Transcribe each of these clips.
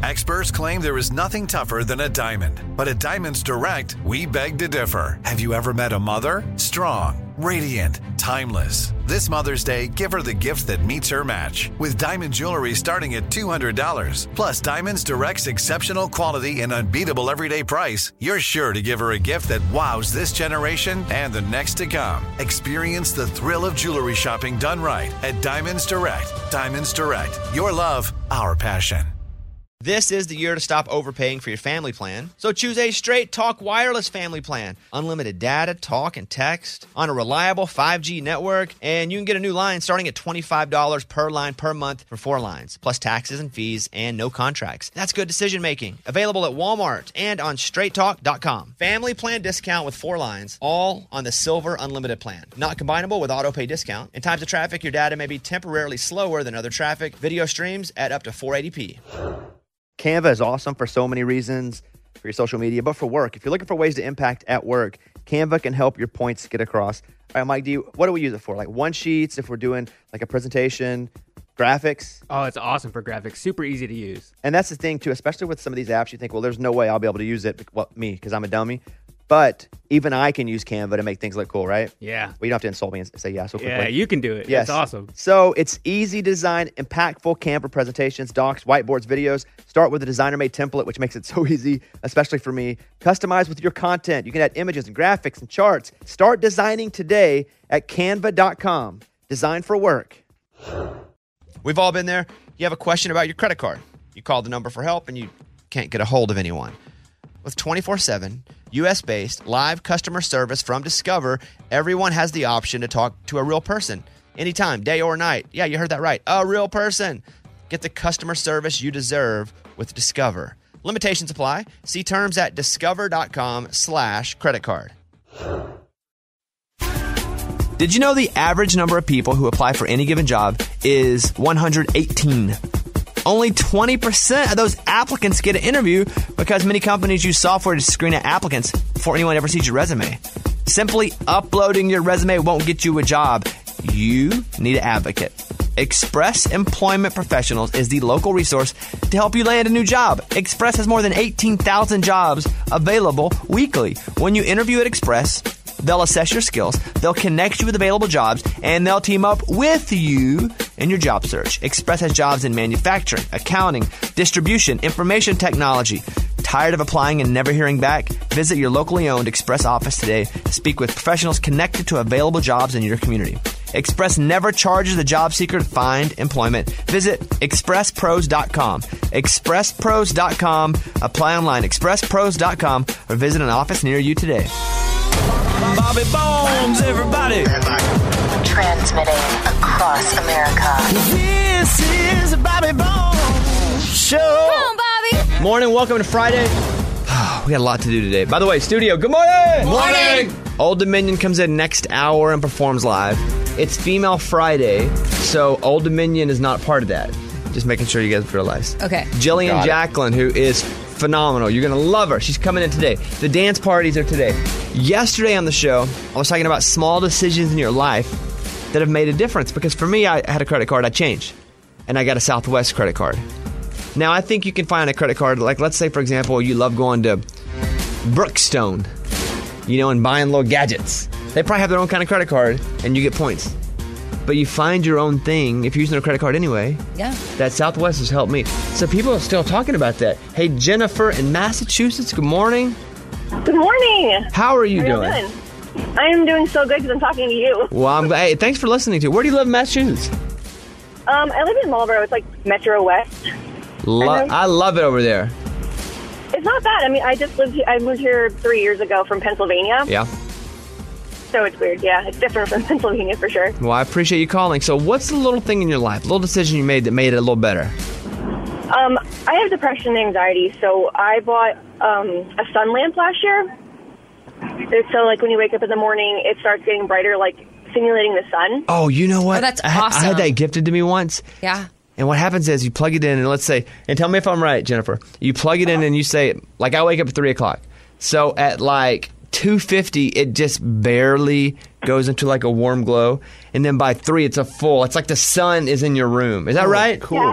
Experts claim there is nothing tougher than a diamond. But at Diamonds Direct, we beg to differ. Have you ever met a mother? Strong, radiant, timeless. This Mother's Day, give her the gift that meets her match. With diamond jewelry starting at $200. Plus Diamonds Direct's exceptional quality and unbeatable everyday price, you're sure to give her a gift that wows this generation and the next to come. Experience the thrill of jewelry shopping done right at Diamonds Direct. Diamonds Direct. Your love, our passion. This is the year to stop overpaying for your family plan. So choose a Straight Talk Wireless family plan. Unlimited data, talk, and text on a reliable 5G network. And you can get a new line starting at $25 per line per month for 4 lines, plus taxes and fees and no contracts. That's good decision making. Available at Walmart and on straighttalk.com. Family plan discount with 4 lines, all on the Silver Unlimited plan. Not combinable with auto pay discount. In times of traffic, your data may be temporarily slower than other traffic. Video streams at up to 480p. Canva is awesome for so many reasons, for your social media, but for work. If you're looking for ways to impact at work, Canva can help your points get across. All right, Mike, what do we use it for? Like one-sheets, if we're doing like a presentation, graphics? Oh, it's awesome for graphics. Super easy to use. And that's the thing, too, especially with some of these apps, you think, well, there's no way I'll be able to use it, well, me, because I'm a dummy. But even I can use Canva to make things look cool, right? Yeah. Well, you don't have to insult me and say yes so quickly. Yeah, you can do it. Yes. It's awesome. So it's easy design, impactful Canva presentations, docs, whiteboards, videos. Start with a designer-made template, which makes it so easy, especially for me. Customize with your content. You can add images and graphics and charts. Start designing today at canva.com. Design for work. We've all been there. You have a question about your credit card. You call the number for help and you can't get a hold of anyone. With 24/7, U.S.-based live customer service from Discover, everyone has the option to talk to a real person anytime, day or night. Yeah, you heard that right. A real person. Get the customer service you deserve with Discover. Limitations apply. See terms at discover.com/credit card. Did you know the average number of people who apply for any given job is 118? Only 20% of those applicants get an interview because many companies use software to screen out applicants before anyone ever sees your resume. Simply uploading your resume won't get you a job. You need an advocate. Express Employment Professionals is the local resource to help you land a new job. Express has more than 18,000 jobs available weekly. When you interview at Express, they'll assess your skills, they'll connect you with available jobs, and they'll team up with you in your job search. Express has jobs in manufacturing, accounting, distribution, information technology. Tired of applying and never hearing back? Visit your locally owned Express office today to speak with professionals connected to available jobs in your community. Express never charges the job seeker to find employment. Visit expresspros.com. Expresspros.com. Apply online. Expresspros.com or visit an office near you today. Bobby Bones, everybody. Transmitting across America. This is Bobby Bones Show. Come on, Bobby. Morning, welcome to Friday. We got a lot to do today. By the way, studio, good morning. Morning. Old Dominion comes in next hour and performs live. It's Female Friday, so Old Dominion is not part of that. Just making sure you guys realize. Okay. Jillian Jacqueline, who is phenomenal. You're going to love her. She's coming in today. The dance parties are today. Yesterday on the show, I was talking about small decisions in your life that have made a difference. Because for me, I had a credit card. I changed. And I got a Southwest credit card. Now, I think you can find a credit card. Like, let's say, for example, you love going to Brookstone, and buying little gadgets. They probably have their own kind of credit card, and you get points. But you find your own thing if you're using a credit card anyway. Yeah. That Southwest has helped me. So people are still talking about that. Hey, Jennifer in Massachusetts, good morning. Good morning. How are you doing? I am doing so good because I'm talking to you. Well, I'm glad. Hey, thanks for listening to. Where do you live in Massachusetts? I live in Marlboro. It's like Metro West. I love it over there. It's not bad. I mean, I moved here 3 years ago from Pennsylvania. Yeah. So it's weird. Yeah, it's different from Pennsylvania for sure. Well, I appreciate you calling. So what's the little thing in your life, little decision you made that made it a little better? I have depression and anxiety, so I bought a sun lamp last year. So, like, when you wake up in the morning, it starts getting brighter, like simulating the sun. Oh, you know what? Oh, that's I awesome. had that gifted to me once. Yeah. And what happens is you plug it in, and let's say, and tell me if I'm right, Jennifer. You plug it in and you say, like, I wake up at 3 o'clock. So at like 2:50, it just barely goes into like a warm glow. And then by 3, it's a full. It's like the sun is in your room. Is that right? Cool. Yeah.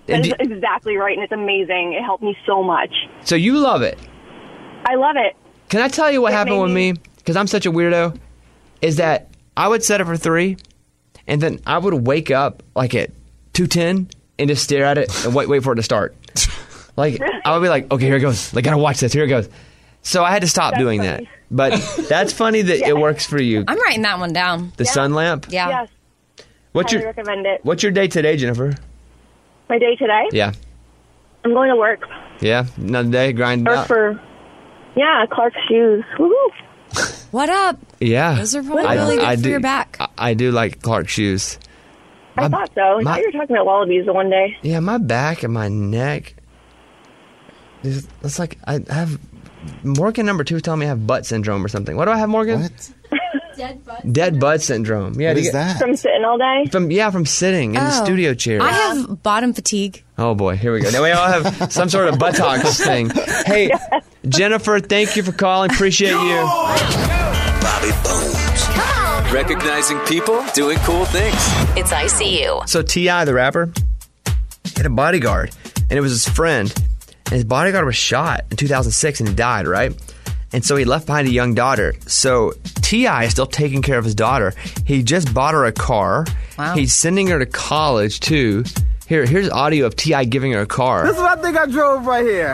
That is exactly right, and it's amazing. It helped me so much. So you love it. I love it. Can I tell you what happened with me? Because I'm such a weirdo. Is that I would set it for 3, and then I would wake up like at 2:10 and just stare at it and wait for it to start. Like I would be like, okay, here it goes. Like, gotta watch this. Here it goes. So I had to stop doing that. But that's funny that it works for you. I'm writing that one down. The sun lamp. Yeah. Yes. I recommend it. What's your day today, Jennifer? My day today? Yeah. I'm going to work. Yeah. Another day grinding out. Clark's shoes. Woohoo! What up? Yeah. Those are probably really good for your back. I do like Clark shoes. I thought so. I thought you were talking about Wallabies the one day. Yeah, my back and my neck. It's like I have Morgan number 2 telling me I have butt syndrome or something. What do I have, Morgan? What? Dead butt syndrome. Yeah, what is that? From sitting all day? From sitting in the studio chair. I have bottom fatigue. Oh boy, here we go. Now we all have some sort of buttocks thing. Hey, Jennifer, thank you for calling. Appreciate you. Bobby Bones. Recognizing people doing cool things. It's ICU. So T.I., the rapper, had a bodyguard, and it was his friend. And his bodyguard was shot in 2006, and he died, right? And so he left behind a young daughter. So T.I. is still taking care of his daughter. He just bought her a car. Wow. He's sending her to college, too. Here's audio of T.I. giving her a car. This is what I think I drove right here.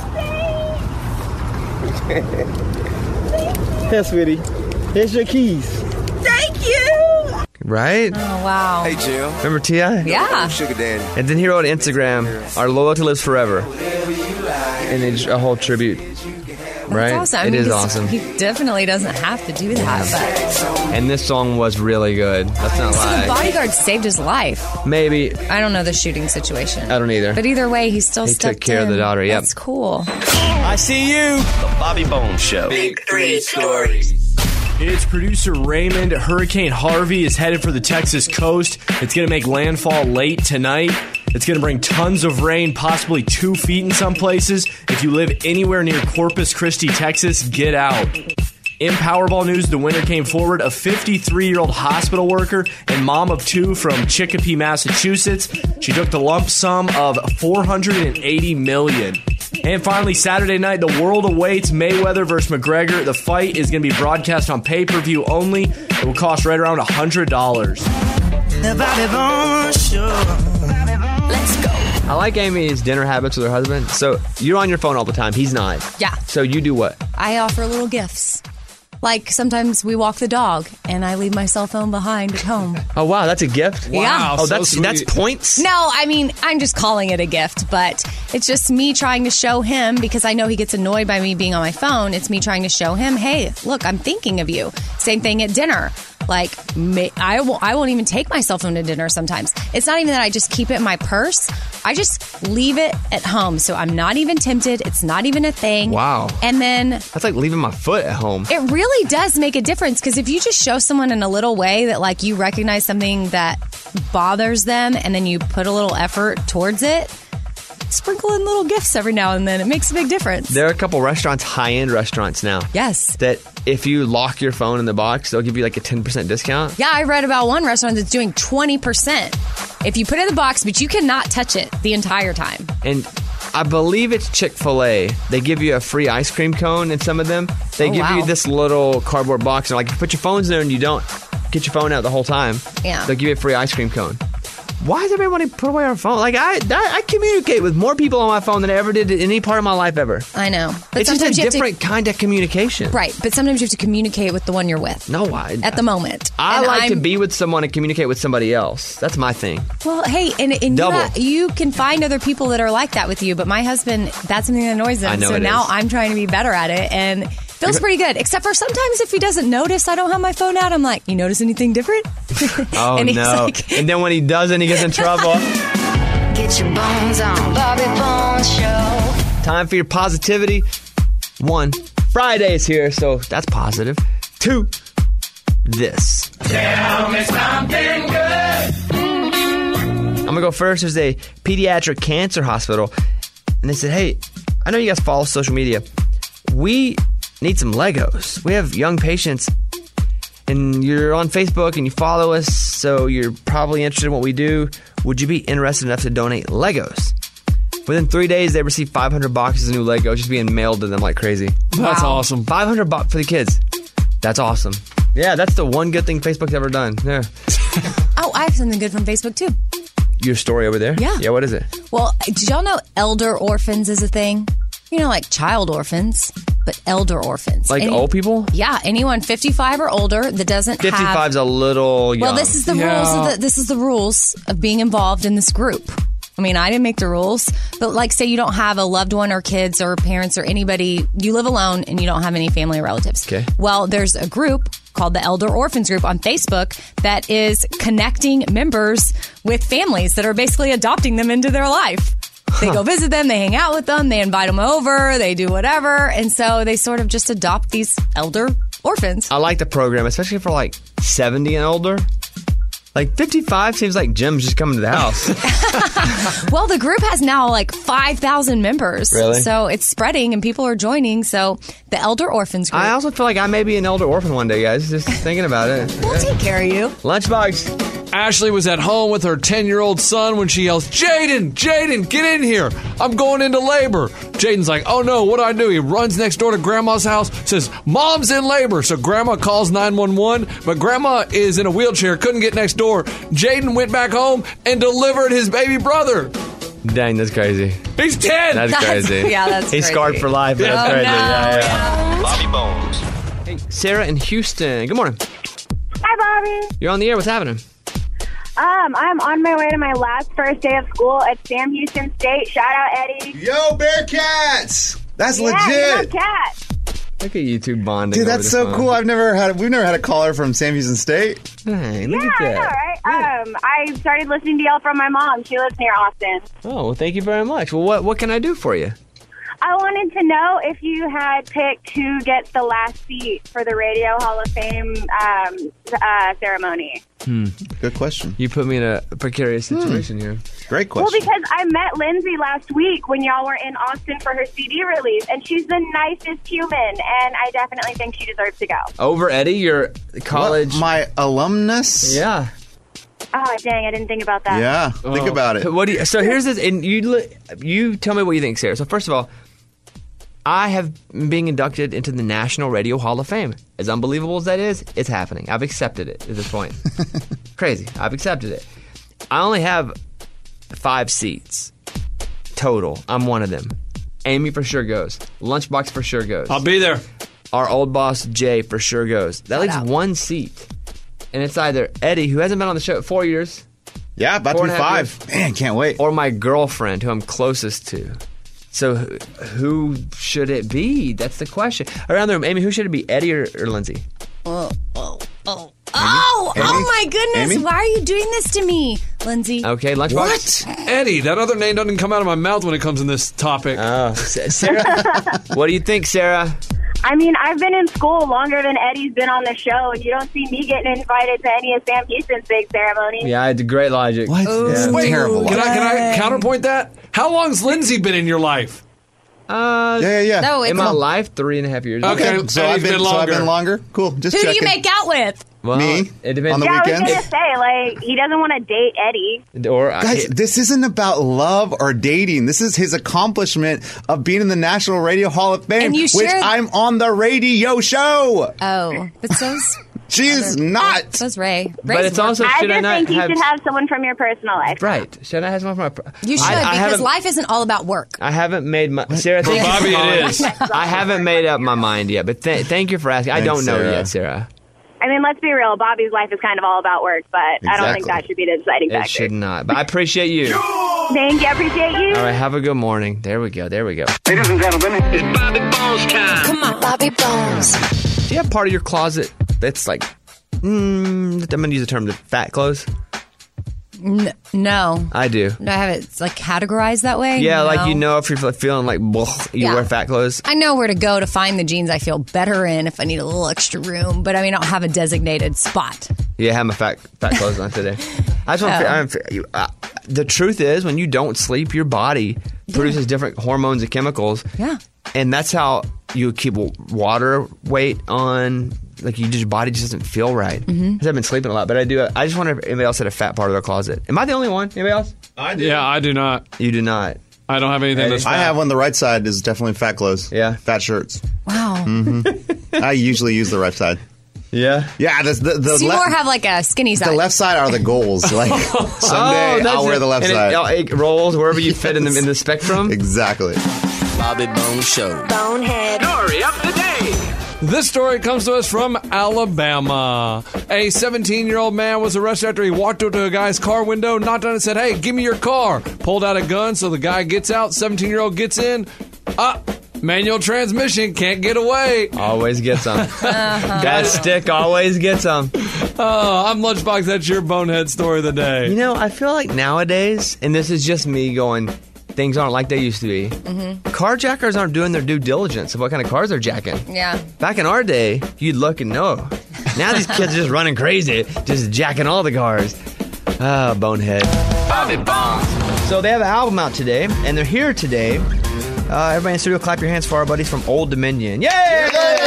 Here, sweetie. Here's your keys. Thank you. Right? Oh, wow. Hey, Jill. Remember T.I.? Yeah. Sugar Daddy. And then he wrote on Instagram, "Our loyalty lives forever." And it's a whole tribute. Right? That's awesome. It is because awesome. He definitely doesn't have to do that. And this song was really good. That's not But so the lying. bodyguard saved his life. Maybe. I don't know the shooting situation. I don't either. But either way, he still He stepped took care of in. the daughter, yep. That's cool. I see you. The Bobby Bones Show. Big 3 stories. It's producer Raymond. Hurricane Harvey is headed for the Texas coast. It's going to make landfall late tonight. It's going to bring tons of rain, possibly 2 feet in some places. If you live anywhere near Corpus Christi, Texas, get out. In Powerball news, the winner came forward, a 53-year-old hospital worker and mom of 2 from Chicopee, Massachusetts. She took the lump sum of $480 million. And finally, Saturday night, the world awaits Mayweather versus McGregor. The fight is going to be broadcast on pay-per-view only. It will cost right around $100. The Bobby Bones Show. Let's go. I like Amy's dinner habits with her husband. So you're on your phone all the time. He's not. Yeah. So you do what? I offer little gifts. Like sometimes we walk the dog and I leave my cell phone behind at home. Oh, wow. That's a gift? Yeah. Oh, that's points? No, I mean, I'm just calling it a gift, but it's just me trying to show him, because I know he gets annoyed by me being on my phone. It's me trying to show him, hey, look, I'm thinking of you. Same thing at dinner. Like, I won't even take my cell phone to dinner sometimes. It's not even that I just keep it in my purse. I just leave it at home. So I'm not even tempted. It's not even a thing. Wow. And then That's like leaving my foot at home. it really does make a difference, because if you just show someone in a little way that, like, you recognize something that bothers them and then you put a little effort towards it, sprinkle in little gifts every now and then. It makes a big difference. There are a couple restaurants, high-end restaurants now. Yes. That if you lock your phone in the box, they'll give you like a 10% discount. Yeah, I read about one restaurant that's doing 20% if you put it in the box, but you cannot touch it the entire time. And I believe it's Chick-fil-A. They give you a free ice cream cone in some of them. They give you this little cardboard box, and like, you put your phones in there and you don't get your phone out the whole time. Yeah. They'll give you a free ice cream cone. Why does everybody want to put away our phone? Like, I communicate with more people on my phone than I ever did in any part of my life ever. I know. But It's just sometimes a you have different kind of communication. Right, but sometimes you have to communicate with the one you're with. No, at the moment. I And like to I'm- be with someone and communicate with somebody else. That's my thing. Well, hey, and Double. you can find other people that are like that with you, but my husband, that's something that annoys him. I know so it now is. I'm trying to be better at it, and feels pretty good. Except for sometimes if he doesn't notice I don't have my phone out, I'm like, you notice anything different? Oh, And he's no. like- And then when he doesn't, he gets in trouble. Get your bones on Bobby Bones Show. Time for your positivity. 1, Friday is here, so that's positive. 2, this. Tell me something good. I'm going to go first. There's a pediatric cancer hospital, and they said, hey, I know you guys follow social media. We need some Legos. We have young patients, and you're on Facebook and you follow us, so you're probably interested in what we do, would you be interested enough to donate Legos? Within 3 days, they received 500 boxes of new Legos just being mailed to them like crazy. That's awesome. 500 for the kids. That's awesome. Yeah, that's the one good thing Facebook's ever done. Yeah. Oh, I have something good from Facebook, too. Your story over there? Yeah. Yeah, what is it? Well, did y'all know elder orphans is a thing? You know, like child orphans, but elder orphans. Like old people? Yeah, anyone 55 or older that doesn't 55's a little young. Well, this is the rules. This is the rules of being involved in this group. I mean, I didn't make the rules, but like, say you don't have a loved one or kids or parents or anybody, you live alone and you don't have any family or relatives. Okay. Well, there's a group called the Elder Orphans Group on Facebook that is connecting members with families that are basically adopting them into their life. They go visit them, they hang out with them, they invite them over, they do whatever. And so they sort of just adopt these elder orphans. I like the program, especially for like 70 and older. Like 55 seems like Jim's just coming to the house. Well, the group has now like 5,000 members. Really? So it's spreading and people are joining. So the Elder Orphans Group. I also feel like I may be an elder orphan one day, guys. Just thinking about it. We'll take care of you. Lunchbox. Ashley was at home with her 10-year-old son when she yells, Jaden, get in here. I'm going into labor. Jaden's like, oh no, what do I do? He runs next door to Grandma's house, says, Mom's in labor. So Grandma calls 911, but Grandma is in a wheelchair, couldn't get next door. Jaden went back home and delivered his baby brother. Dang, that's crazy. He's 10. That's crazy. Yeah, that's He's crazy. scarred for life. But that's Oh, crazy. no. Yeah. Bobby Bones. Hey, Sarah in Houston. Good morning. Hi, Bobby. You're on the air. What's happening? I'm on my way to my last first day of school at Sam Houston State. Shout out, Eddie. Yo, Bearcats! That's Yeah, legit. you know, cat. Look at you two bonding. Dude, over that's the so phone. cool. We've never had a caller from Sam Houston State. Hey, Yeah, look at I know, that. right? I started listening to y'all from my mom. She lives near Austin. Oh, well, thank you very much. Well, what can I do for you? I wanted to know if you had picked who gets the last seat for the Radio Hall of Fame ceremony. Good question. You put me in a precarious situation here. Great Well, question. because I met Lindsay last week when y'all were in Austin for her CD release, and she's the nicest human, and I definitely think she deserves to go. Over Eddie, your college. What, my alumnus? Yeah. Oh, dang, I didn't think about that. Yeah, think about it. What do you, so here's this, and you tell me what you think, Sarah. So first of all, I have been inducted into the National Radio Hall of Fame. As unbelievable as that is, it's happening. I've accepted it at this point. Crazy. I've accepted it. I only have 5 seats total. I'm one of them. Amy for sure goes. Lunchbox for sure goes. I'll be there. Our old boss, Jay, for sure goes. That leaves one seat. And it's either Eddie, who hasn't been on the show 4 years. Yeah, about to be 5. Man, can't wait. Or my girlfriend, who I'm closest to. So who should it be? That's the question. Around the room, Amy, who should it be, Eddie or Lindsay? Oh my goodness. Amy? Why are you doing this to me, Lindsay? Okay, Lunchbox. Eddie, that other name doesn't come out of my mouth when it comes in this topic. Oh, Sarah, what do you think, Sarah? I mean, I've been in school longer than Eddie's been on the show, and you don't see me getting invited to any of Sam Houston's big ceremonies. Yeah, I had great logic. What? Yeah. Wait, terrible. Can I counterpoint that? How long's Lindsay been in your life? Yeah. No, In my life, 3.5 years. Okay. So I've been longer. Cool. Just Who do you checking. make out with? Well, Me? It depends. On the Yeah, I was weekends? going to say, like, he doesn't want to date Eddie. Or Guys, this isn't about love or dating. This is his accomplishment of being in the National Radio Hall of Fame, And you which share- I'm on the radio show. Oh, but so's She's not. so's Ray. But Ray's it's also, I should just I not think you have... should have someone from your personal life. Right. Should I have someone from my... You should, I because haven't- life isn't all about work. I haven't made my... Sarah, For thank you Bobby, for calling. it is. I haven't made up my mind yet, but thank you for asking. I Thanks, don't know Sarah. yet, Sarah. I mean, let's be real. Bobby's life is kind of all about work, but I don't think Exactly. that should be the deciding It factor. should not. But I appreciate you. Thank you. I appreciate you. All right, have a good morning. There we go. Ladies and gentlemen, it's Bobby Bones time. Come on, Bobby Bones. Do you have part of your closet that's like, I'm going to use the term, the fat clothes? No. I do. Do I have it like categorized that way? Yeah, No. like you know if you're feeling like, blech, you Yeah. wear fat clothes. I know where to go to find the jeans I feel better in if I need a little extra room, but I mean, I don't have a designated spot. Yeah, I have my fat clothes on today. I just want to the truth is, when you don't sleep, your body produces different hormones and chemicals. Yeah. And that's how you keep water weight on like your body just doesn't feel right. Because I've been sleeping a lot, but I do. I just wonder if anybody else had a fat part of their closet. Am I the only one? Anybody else? I do. Yeah, I do not. You do not. I don't have anything that's fat. I have one. The right side is definitely fat clothes. Yeah. Fat shirts. Wow. I usually use the right side. Yeah? Yeah. The So you more have like a skinny side. The left side are the goals. Like someday I'll wear the left side. It rolls wherever you fit in the spectrum. Exactly. Bobby Bones Show. Bonehead. Story of the day. This story comes to us from Alabama. A 17-year-old man was arrested after he walked up to a guy's car window, knocked on it, and said, "Hey, give me your car." Pulled out a gun, so the guy gets out. 17-year-old gets in. Manual transmission, can't get away. Always gets them. That stick always gets them. I'm Lunchbox. That's your bonehead story of the day. You know, I feel like nowadays, and this is just me going, things aren't like they used to be. Carjackers aren't doing their due diligence of what kind of cars they're jacking. Yeah. Back in our day, you'd look and know. Now these kids are just running crazy, just jacking all the cars. Bonehead. Bobby Bones. So they have an album out today, and they're here today. Everybody in the studio, clap your hands for our buddies from Old Dominion. Yay!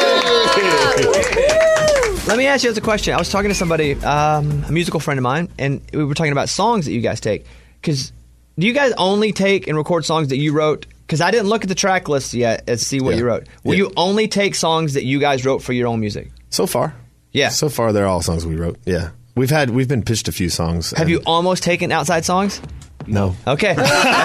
Let me ask you guys a question. I was talking to somebody, a musical friend of mine, and we were talking about songs that you guys take. Because do you guys only take and record songs that you wrote? Because I didn't look at the track list yet and see what you wrote. Will you only take songs that you guys wrote for your own music? So far. Yeah. So far, they're all songs we wrote. Yeah. We've been pitched a few songs. Have you almost taken outside songs? No. Okay.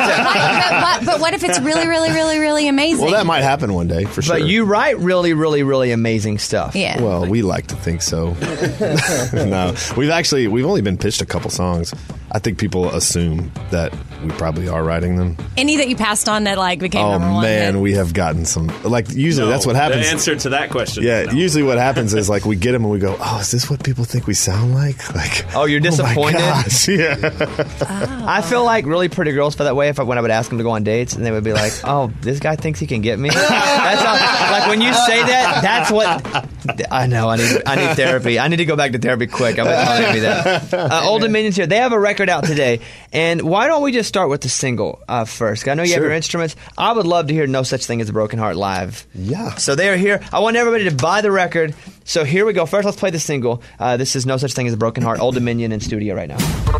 But what if it's really, really, really, really amazing? Well, that might happen one day, for sure. But you write really, really, really amazing stuff. Yeah. Well, we like to think so. No. We've only been pitched a couple songs. I think people assume that we probably are writing them. Any that you passed on that like became Oh, number one? man, we have gotten some. Like, usually that's what happens. The answer to that question. Yeah, usually what happens is like we get them and we go, "Oh, is this what people think we sound like?" Like, oh, you're disappointed. Oh my gosh, yeah. I feel like really pretty girls feel that way when I would ask them to go on dates, and they would be like, "Oh, this guy thinks he can get me." That's all, like when you say that. That's what I know. I need therapy. I need to go back to therapy quick. I'm telling you that. Old Dominion's here. They have a record out today, and why don't we just start with the single first? I know you have your instruments. I would love to hear "No Such Thing as a Broken Heart" live. Yeah. So they are here. I want everybody to buy the record. So here we go. First, let's play the single. This is "No Such Thing as a Broken Heart." Old Dominion in studio right now.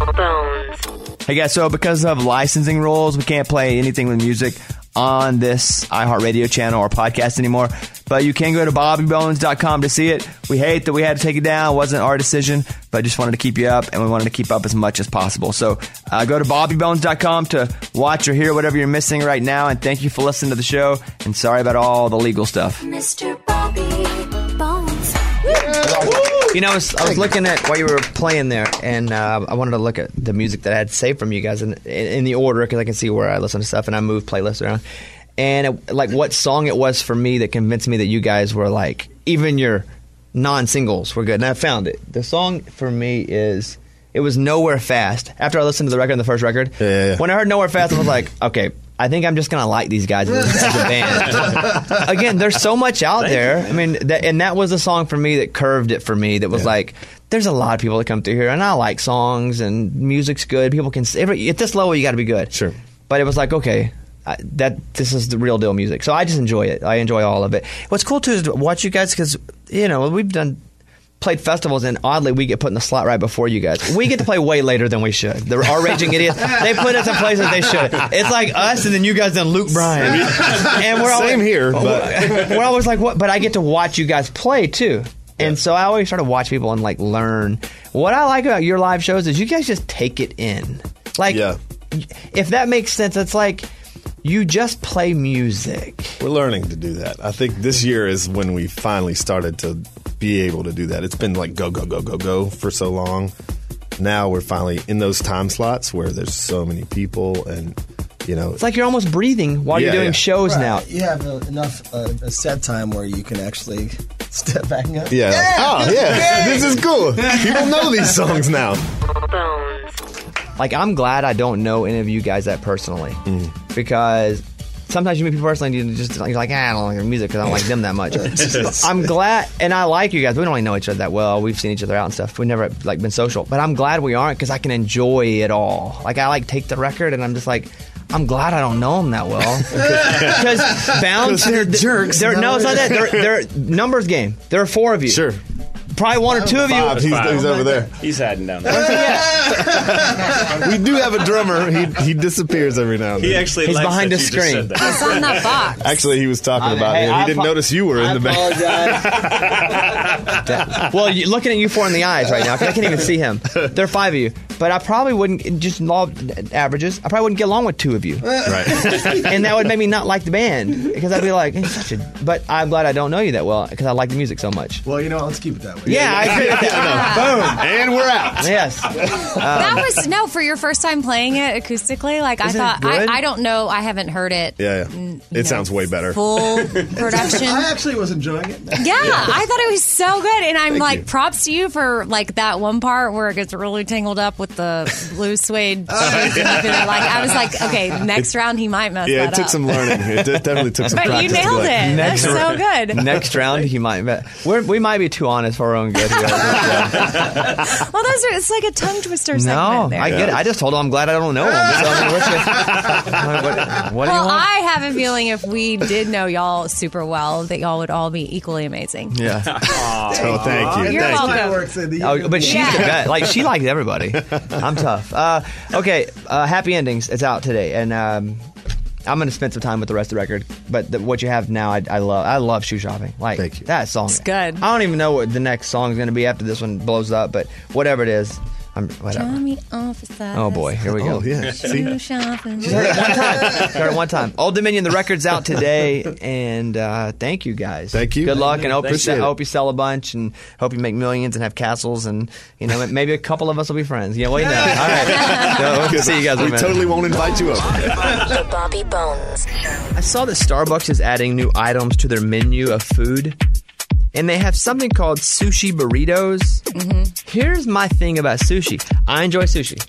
Hey guys, so because of licensing rules, we can't play anything with music on this iHeartRadio channel or podcast anymore. But you can go to BobbyBones.com to see it. We hate that we had to take it down. It wasn't our decision, but just wanted to keep you up, and we wanted to keep up as much as possible. So go to BobbyBones.com to watch or hear whatever you're missing right now. And thank you for listening to the show. And sorry about all the legal stuff. Mr. Bobby Bones. You know, I was looking at what you were playing there, and I wanted to look at the music that I had saved from you guys in the order, because I can see where I listen to stuff, and I move playlists around. And what song it was for me that convinced me that you guys were like, even your non-singles were good. And I found it. The song for me is, it was Nowhere Fast. After I listened to the record, the first record, when I heard Nowhere Fast, I was like, okay, I think I'm just going to like these guys as a band. Again, there's so much out there. I mean, that was a song for me that curved it for me. That was like, there's a lot of people that come through here, and I like songs, and music's good. People can, at this level, you got to be good. Sure. But it was like, okay, this is the real deal music. So I just enjoy it. I enjoy all of it. What's cool too is to watch you guys, because we've played festivals, and oddly we get put in the slot right before you guys. We get to play way later than we should. Our Raging Idiots, they put us in places they should. It's like us and then you guys and Luke Bryan. And we're always, same here, but we're always like, what? But I get to watch you guys play too. And so I always try to watch people and like learn. What I like about your live shows is you guys just take it in. Like, if that makes sense, it's like you just play music. We're learning to do that. I think this year is when we finally started to be able to do that. It's been like go, go, go, go, go for so long. Now we're finally in those time slots where there's so many people, and it's like you're almost breathing while you're doing shows now. You have enough a set time where you can actually step back and go, this is cool. People know these songs now. Like, I'm glad I don't know any of you guys that personally, because sometimes you meet people personally and you're like, I don't like their music because I don't like them that much. I'm glad, and I like you guys. We don't really know each other that well. We've seen each other out and stuff. We've never been social, but I'm glad we aren't, because I can enjoy it all. Like, I take the record and I'm just like, I'm glad I don't know them that well, because Bounce, they're jerks. No, it's not that. They're numbers game. There are four of you. Sure. probably one or two of you. Five. He's over there. He's hiding down there. We do have a drummer. He disappears every now and then. He actually He's likes behind that the you just screen. said that. It's on that box. Actually, he was talking about hey, him. He didn't notice you were in the back. Well, looking at you four in the eyes right now, because I can't even see him. There are five of you. But I probably wouldn't, just law of averages, I probably wouldn't get along with two of you. Right. And that would make me not like the band, because I'd be like, he's such a... But I'm glad I don't know you that well, because I like the music so much. Well, let's keep it that way. Yeah, I agree with that. Boom. And we're out. Yes. That was, no, for your first time playing it acoustically, like, I Isn't thought, it good? I don't know, I haven't heard it. Yeah. It sounds way better. Full production. I actually was enjoying it. Yeah, I thought it was so good. And I'm like, props to you for, like, that one part where it gets really tangled up with the blue suede shoes. I was like, okay, next round he might mess that Yeah, up. it took some learning. It definitely took some But practice. you nailed to it. That's so good. Next round, he might... We might be too honest for our own good here. Well, it's like a tongue twister segment No, there. I get it. I just told him I'm glad I don't know him. So, I mean, what do you Well, want? I have a feeling if we did know y'all super well, that y'all would all be equally amazing. Yeah. Oh, thank you. You're Thank welcome. But she's the best. Like, she likes everybody. I'm tough. Okay, Happy Endings. It's out today, and I'm going to spend some time with the rest of the record. But what you have now, I love. I love Shoe Shopping. Like, Thank you. That song. It's good. I don't even know what the next song is going to be after this one blows up, but whatever it is, whatever. Tell me off the side. Oh boy, here we go. Oh, yeah. See? Shoe shopping. She's heard it one time. Heard it one time. Old Dominion, the record's out today, and thank you guys. Thank you. Good luck, and I Appreciate it. hope you sell a bunch, and hope you make millions and have castles, and maybe a couple of us will be friends. Yeah, well, you know. All right. So, we'll see you guys in a We minute. totally won't invite you over. The Bobby Bones. I saw that Starbucks is adding new items to their menu of food, and they have something called sushi burritos. Mm-hmm. Here's my thing about sushi. I enjoy sushi.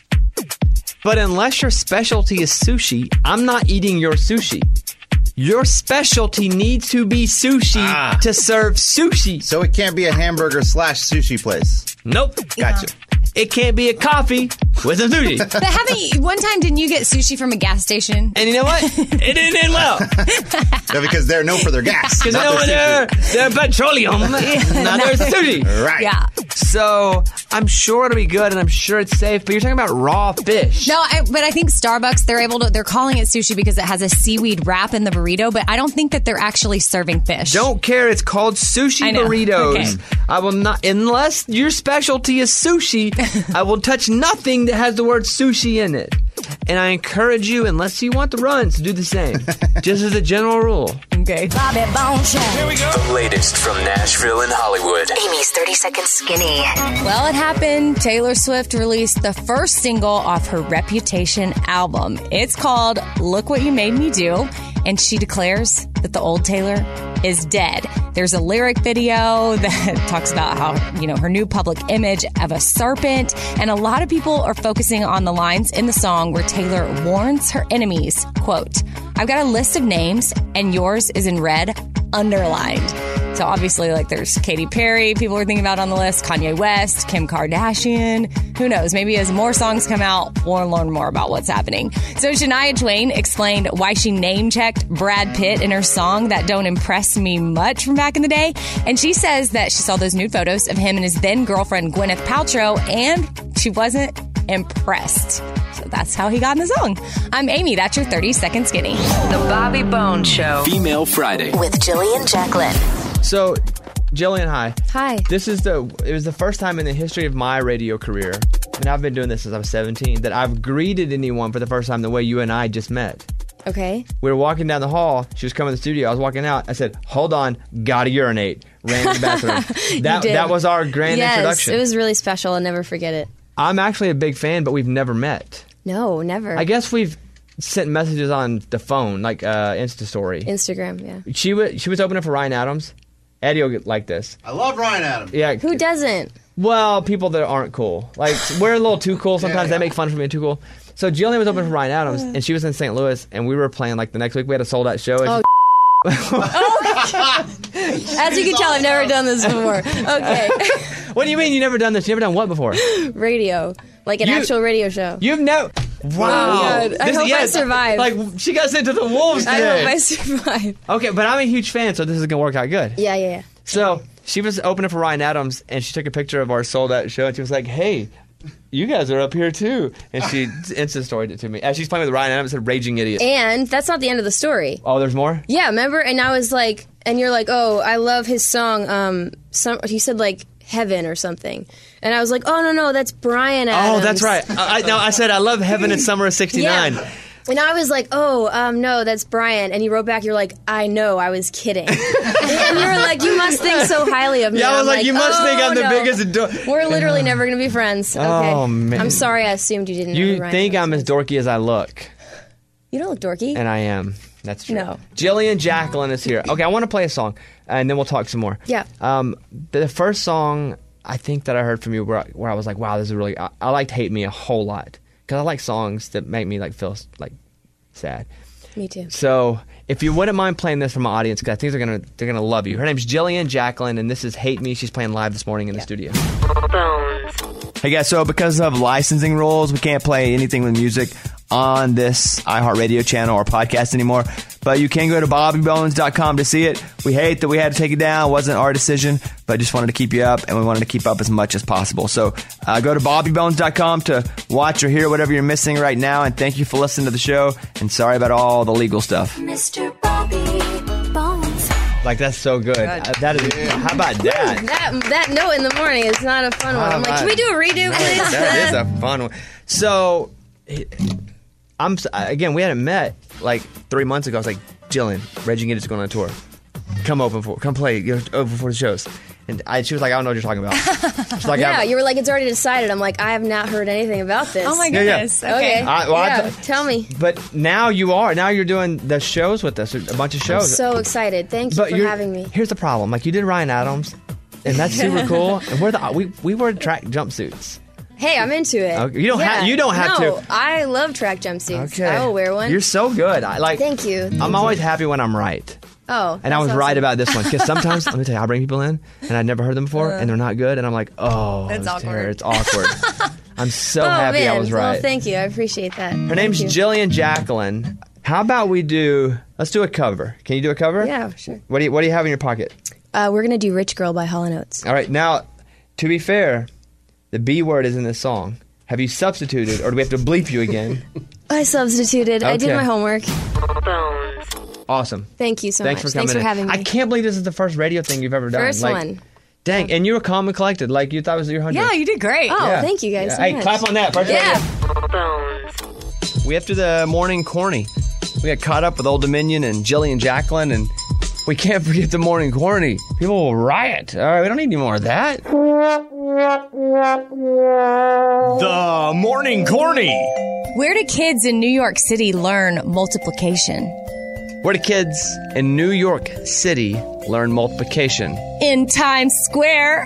But unless your specialty is sushi, I'm not eating your sushi. Your specialty needs to be sushi to serve sushi. So it can't be a hamburger / sushi place. Nope. Gotcha. It can't be a coffee with a sushi. But one time didn't you get sushi from a gas station? And you know what? It didn't end well. No, because they're known for their gas. Because not their sushi. they're petroleum, not their sushi. Right. Yeah. So I'm sure it'll be good, and I'm sure it's safe. But you're talking about raw fish. No, but I think Starbucks, they're calling it sushi because it has a seaweed wrap in the burrito, but I don't think that they're actually serving fish. Don't care. It's called sushi I know. burritos. Okay. I will not, unless your specialty is sushi, I will touch nothing that has the word sushi in it. And I encourage you, unless you want the runs, to do the same. Just as a general rule. Okay. Bobby Bones Show. Here we go. The latest from Nashville and Hollywood. Amy's 30 Second Skinny. Well, it happened. Taylor Swift released the first single off her Reputation album. It's called Look What You Made Me Do, and she declares that the old Taylor is dead. There's a lyric video that talks about how, her new public image of a serpent, and a lot of people are focusing on the lines in the song where Taylor warns her enemies, quote, "I've got a list of names, and yours is in red, underlined." So obviously, there's Katy Perry, people are thinking about on the list, Kanye West, Kim Kardashian. Who knows? Maybe as more songs come out, we'll learn more about what's happening. So Shania Twain explained why she name-checked Brad Pitt in her song That Don't Impress Me Much from back in the day. And she says that she saw those nude photos of him and his then-girlfriend Gwyneth Paltrow, and she wasn't impressed. So that's how he got in the song. I'm Amy. That's your 30-second skinny. The Bobby Bones Show. Female Friday. With Jillian Jacqueline. So, Jillian, hi. Hi. It was the first time in the history of my radio career, and I've been doing this since I was 17, that I've greeted anyone for the first time the way you and I just met. Okay. We were walking down the hall. She was coming to the studio. I was walking out. I said, "Hold on, gotta urinate." Ran to the bathroom. That was our grand introduction. Yes, it was really special. I'll never forget it. I'm actually a big fan, but we've never met. No, never. I guess we've sent messages on the phone, like Insta Story. Instagram, yeah. She was opening for Ryan Adams. Eddie will get like this. I love Ryan Adams. Yeah. Who doesn't? Well, people that aren't cool. Like, we're a little too cool sometimes. They make fun of me too cool. So Jillian was opening for Ryan Adams, and she was in St. Louis, and we were playing, the next week we had a sold-out show. Oh, as you can tell, I've never done this before. Okay. What do you mean you never done this? You never done what before? Radio. Like an actual radio show. You've never... Wow. Oh, God. I hope I survive. Like, she got sent to the wolves today. I hope I survive. Okay, but I'm a huge fan, so this is going to work out good. Yeah. So She was opening for Ryan Adams, and she took a picture of our sold out show, and she was like, "Hey, you guys are up here too." And she instant storied it to me as she's playing with Ryan Adams, a raging idiot. And that's not the end of the story. Oh, there's more? Yeah, remember? And I was like, and you're like, oh, I love his song. He said like Heaven or something. And I was like, oh, no, that's Brian Adams. Oh, that's right. I said I love Heaven in Summer of '69. Yeah. And I was like, no, that's Brian. And you wrote back, you're like, I know, I was kidding. And you were like, you must think so highly of me. Yeah, I was like, you must think I'm the biggest. We're literally never going to be friends. Okay. Oh, man. I'm sorry I assumed you didn't know You who Ryan think Adams I'm as dorky as I look. You don't look dorky. And I am. That's true. No. Jillian Jacqueline is here. Okay, I want to play a song, and then we'll talk some more. Yeah. The first song I think that I heard from you where I was like, wow, this is really... I liked Hate Me a whole lot. Because I like songs that make me like feel like sad. Me too. So if you wouldn't mind playing this for my audience, because I think they're gonna love you. Her name's Jillian Jacqueline, and this is Hate Me. She's playing live this morning in the studio. Hey guys, so because of licensing rules, we can't play anything with music on this iHeartRadio channel or podcast anymore. But you can go to bobbybones.com to see it. We hate that we had to take it down. It wasn't our decision, but just wanted to keep you up, and we wanted to keep up as much as possible. So go to bobbybones.com to watch or hear whatever you're missing right now. And thank you for listening to the show. And sorry about all the legal stuff. Mr. Bobby Bones. Like, that's so good. That is. How about that? That note in the morning is not a fun one. I'm like, can we do a redo, please? That is a fun one. So, again, we hadn't met like 3 months ago. I was like, Jillian, Raging Idiot's going on a tour. Come play, open for the shows. And she was like, I don't know what you're talking about. She's like, yeah, you were like, it's already decided. I'm like, I have not heard anything about this. Oh my goodness. Yeah. Okay. Tell me. But now you're doing the shows with us, a bunch of shows. I'm so excited. Thank you for having me. Here's the problem. Like, you did Ryan Adams, and that's super cool. And we wore track jumpsuits. Hey, I'm into it. Okay. You don't have to. No, I love track jumpsuits. Okay. I will wear one. You're so good. Thank you. I'm always happy when I'm right. Oh, and I was right about this one because sometimes let me tell you, I bring people in and I'd never heard them before and they're not good, and I'm like, oh, it's awkward. It's awkward. I'm so happy I was right. Well, thank you. I appreciate that. Her name's Jillian Jacqueline. How about let's do a cover. Can you do a cover? Yeah, sure. What do you have in your pocket? We're gonna do "Rich Girl" by Hall & Oates. All right. Now, to be fair, the B word is in this song. Have you substituted, or do we have to bleep you again? I substituted. Okay. I did my homework. Awesome. Thank you so much. Thanks for having me. I can't believe this is the first radio thing you've ever done. First one. Dang, and you were calm and collected. Like, you thought it was your 100th. Yeah, you did great. Oh, yeah. Thank you guys so much. Hey, clap on that. First we have to the morning corny. We got caught up with Old Dominion and Jillian Jacqueline, and we can't forget the morning corny. People will riot. All right, we don't need any more of that. The morning corny. Where do kids in New York City learn multiplication? Where do kids in New York City learn multiplication? In Times Square.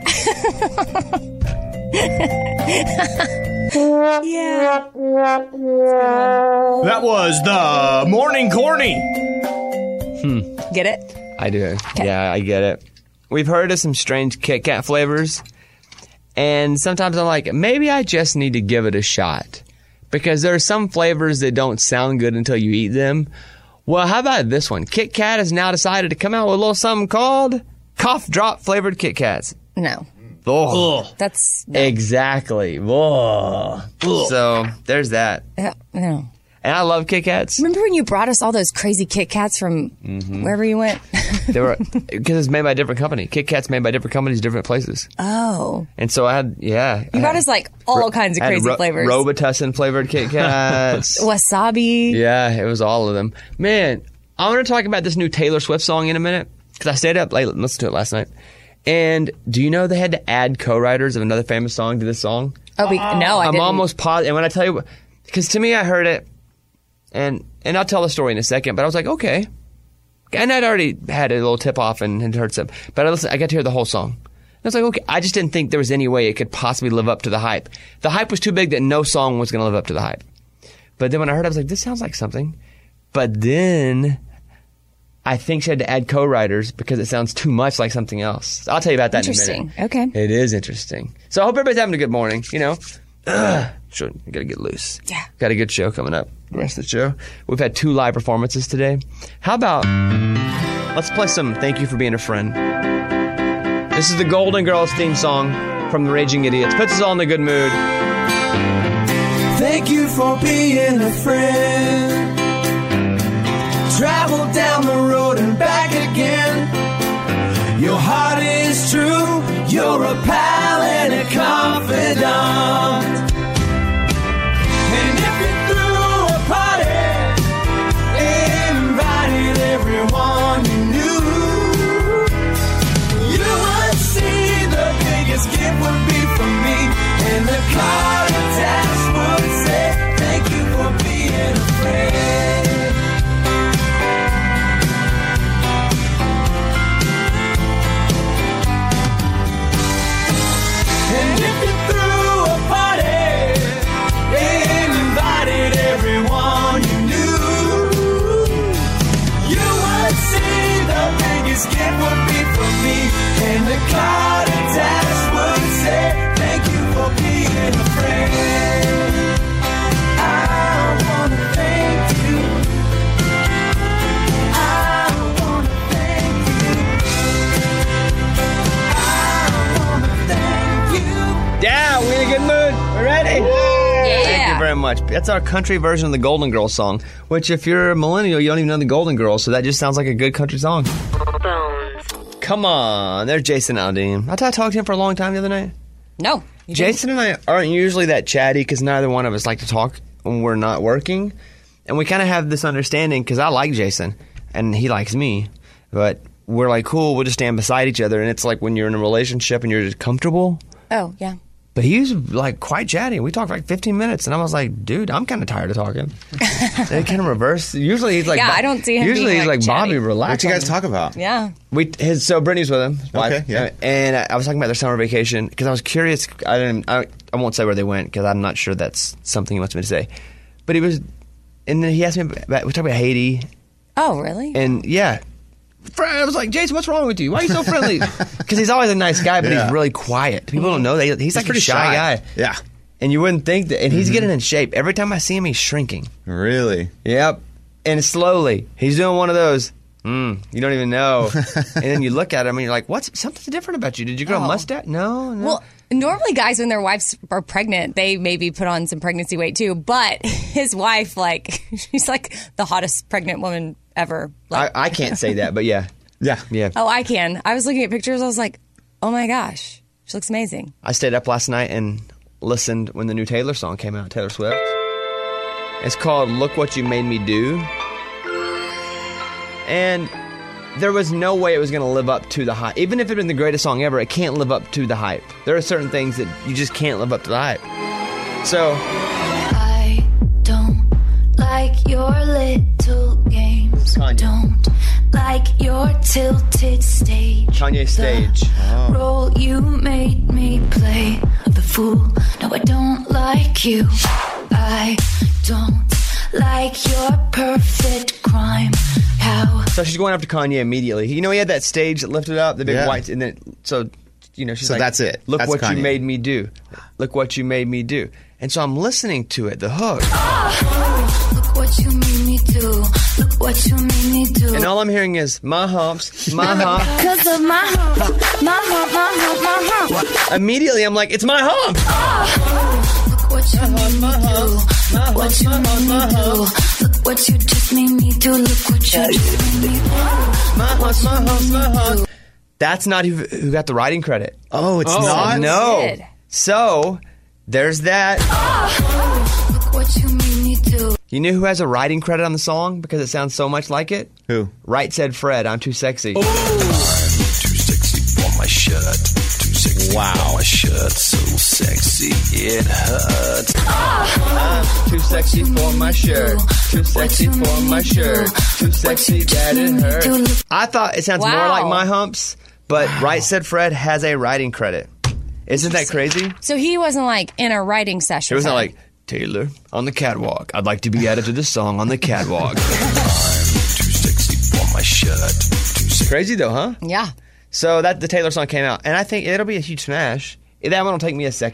Yeah. That was the morning corny. Get it? I do. Yeah, I get it. We've heard of some strange Kit Kat flavors, and sometimes I'm like, maybe I just need to give it a shot, because there are some flavors that don't sound good until you eat them. Well, how about this one? Kit Kat has now decided to come out with a little something called cough drop flavored Kit Kats. No. Oh, that's no. Exactly. Oh. So there's that. No. And I love Kit Kats. Remember when you brought us all those crazy Kit Kats from wherever you went? They were, because it's made by a different company. Kit Kats made by different companies, different places. Oh. And so I had, You brought us like all kinds of crazy flavors. Robitussin flavored Kit Kats. Wasabi. Yeah, it was all of them. Man, I want to talk about this new Taylor Swift song in a minute, because I stayed up late and listened to it last night. And do you know they had to add co-writers of another famous song to this song? No, I didn't. I'm almost positive. And when I tell you, because to me, I heard it, and I'll tell the story in a second, but I was like, okay. And I'd already had a little tip-off and had heard some. But I got to hear the whole song. And I was like, okay. I just didn't think there was any way it could possibly live up to the hype. The hype was too big that no song was going to live up to the hype. But then when I heard it, I was like, this sounds like something. But then I think she had to add co-writers because it sounds too much like something else. I'll tell you about that in a minute. Okay. It is interesting. So I hope everybody's having a good morning, Sure, you gotta get loose. Yeah. Got a good show coming up. The rest of the show. We've had 2 live performances today. How about, let's play some Thank You for Being a Friend. This is the Golden Girls theme song from the Raging Idiots. Puts us all in a good mood. Thank you for being a friend. Travel down the road and back again. Your heart is true. You're a pal and a confidant. And if you threw a party, invited everyone you knew, you would see the biggest gift would be from me, and the card attached would say, thank you for being a friend. And if you threw a party, invited everyone you knew, you would see the biggest gift would be from me, and the card attached would say, thank you for being a friend. I wanna thank you. I wanna thank you. I wanna thank you. Yeah, we in a good mood. We ready? Thank you very much. That's our country version of the Golden Girls song, which if you're a millennial, you don't even know the Golden Girls, so that just sounds like a good country song. Come on. There's Jason Aldean. I talked to him for a long time the other night. No. Jason and I aren't usually that chatty because neither one of us like to talk when we're not working. And we kind of have this understanding because I like Jason and he likes me. But we're like, cool, we'll just stand beside each other. And it's like when you're in a relationship and you're just comfortable. Oh, yeah. But he's like quite chatty. We talked for like 15 minutes, and I was like, "Dude, I'm kind of tired of talking." They kind of reverse. Usually he's like, Yeah, I don't see him Usually being, he's like, like, chatty. "Bobby, relax." What you guys talk about? Yeah. So Brittany's with him. His wife. Okay, yeah. And I was talking about their summer vacation because I was curious. I won't say where they went because I'm not sure that's something he wants me to say. But he was, and then he asked me about. We talked about Haiti. Oh, really? And yeah. I was like, Jason, what's wrong with you? Why are you so friendly? Because he's always a nice guy, but he's really quiet. People don't know that he's like pretty a shy guy. Yeah. And you wouldn't think that. And he's getting in shape. Every time I see him, he's shrinking. Really? Yep. And slowly. He's doing one of those, you don't even know. And then you look at him and you're like, something's different about you. Did you grow a mustache? No. Well, normally guys, when their wives are pregnant, they maybe put on some pregnancy weight too. But his wife, like, she's like the hottest pregnant woman ever. Like, I can't say that, but yeah. Yeah. Oh, I can. I was looking at pictures. I was like, oh my gosh, she looks amazing. I stayed up last night and listened when the new Taylor song came out, Taylor Swift. It's called Look What You Made Me Do. And there was no way it was going to live up to the hype. Even if it had been the greatest song ever, it can't live up to the hype. There are certain things that you just can't live up to the hype. So I don't like your little games. Kanye. Don't like your tilted stage. Kanye stage. The role you made me play, the fool. No, I don't like you. I don't like your perfect crime. How? So she's going up to Kanye immediately. You know, he had that stage that lifted up, the big white, and then she's like, that's it. Look That's what Kanye. you made me do. Look what you made me do. And so I'm listening to it, the hook. Look what you made me do. Look what you made me do. And all I'm hearing is my humps, my hump. Cause of my hump, my hump, my hump, my hump. Immediately I'm like, it's my hump. Look what you made me do. Look what you made me do. Look what you just made me do. Look what you just made me do. My humps, my humps, my hump. That's not who got the writing credit. Oh, it's not? No. So there's that. Look what you made me do. You know who has a writing credit on the song because it sounds so much like it? Who? Right Said Fred, I'm Too Sexy. I'm too sexy for my shirt. Too sexy for my shirt. So sexy it hurts. I'm too sexy for my shirt. Too sexy for my shirt. Too sexy that it hurts. I thought it sounds more like My Humps, but Right Said Fred has a writing credit. Isn't that crazy? So he wasn't like in a writing session. It was not like, Taylor, on the catwalk. I'd like to be added to this song on the catwalk. I'm too sexy for my shirt. Crazy though, huh? Yeah. So the Taylor song came out, and I think it'll be a huge smash. That one will take me a second.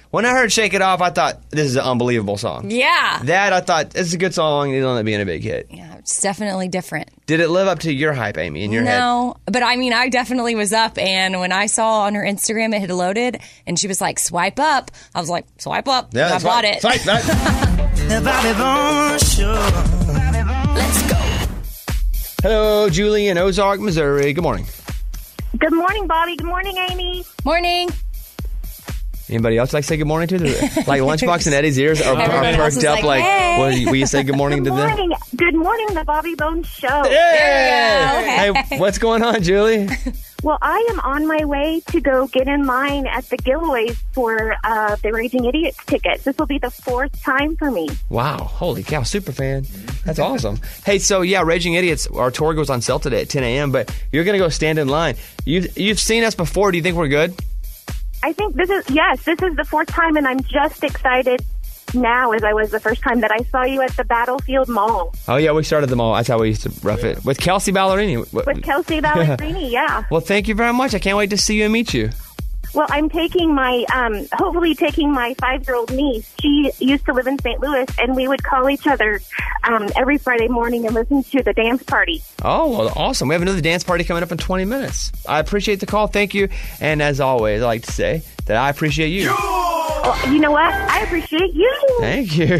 When I heard Shake It Off, I thought, this is an unbelievable song. Yeah. That, I thought, this is a good song. It'll end up being a big hit. Yeah, it's definitely different. Did it live up to your hype, Amy, in your head? No, but I mean, I definitely was up, and when I saw on her Instagram it had loaded, and she was like, swipe up, I was like, swipe up. Yeah, I bought it. Swipe that. The Bobby Bones Show. Let's go. Hello, Julie in Ozark, Missouri. Good morning. Good morning, Bobby. Good morning, Amy. Morning. Anybody else like to say good morning to? Like Lunchbox and Eddie's ears are perked up. Like, hey. will you say good morning to them? Morning. Good morning, the Bobby Bones Show. Hey, what's going on, Julie? Well, I am on my way to go get in line at the Giveaways for the Raging Idiots tickets. This will be the 4th time for me. Wow. Holy cow. Super fan. That's awesome. Hey, so yeah, Raging Idiots, our tour goes on sale today at 10 a.m., but you're going to go stand in line. You've seen us before. Do you think we're good? I think this is the 4th time, and I'm just excited now as I was the first time that I saw you at the Battlefield Mall. Oh, yeah, we started them all. That's how we used to rough it. With Kelsey Ballerini. With Kelsey Ballerini, yeah. Well, thank you very much. I can't wait to see you and meet you. Well, I'm taking my, hopefully taking my 5-year-old niece. She used to live in St. Louis, and we would call each other every Friday morning and listen to the dance party. Oh, well, awesome. We have another dance party coming up in 20 minutes. I appreciate the call. Thank you. And as always, I like to say that I appreciate you. Well, you know what? I appreciate you. Thank you.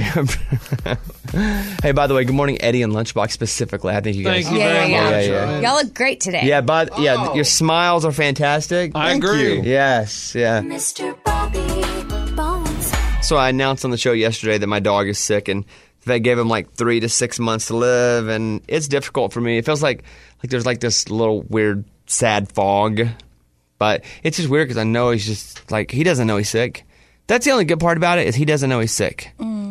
Hey, by the way, good morning, Eddie and Lunchbox specifically. I think you guys. Thank you very much. Y'all look great today. Yeah, but your smiles are fantastic. I agree. Yes, yeah. Mr. Bobby Bones. So I announced on the show yesterday that my dog is sick, and they gave him like 3 to 6 months to live, and it's difficult for me. It feels like there's like this little weird sad fog, but it's just weird because I know he's just like he doesn't know he's sick. That's the only good part about it is he doesn't know he's sick.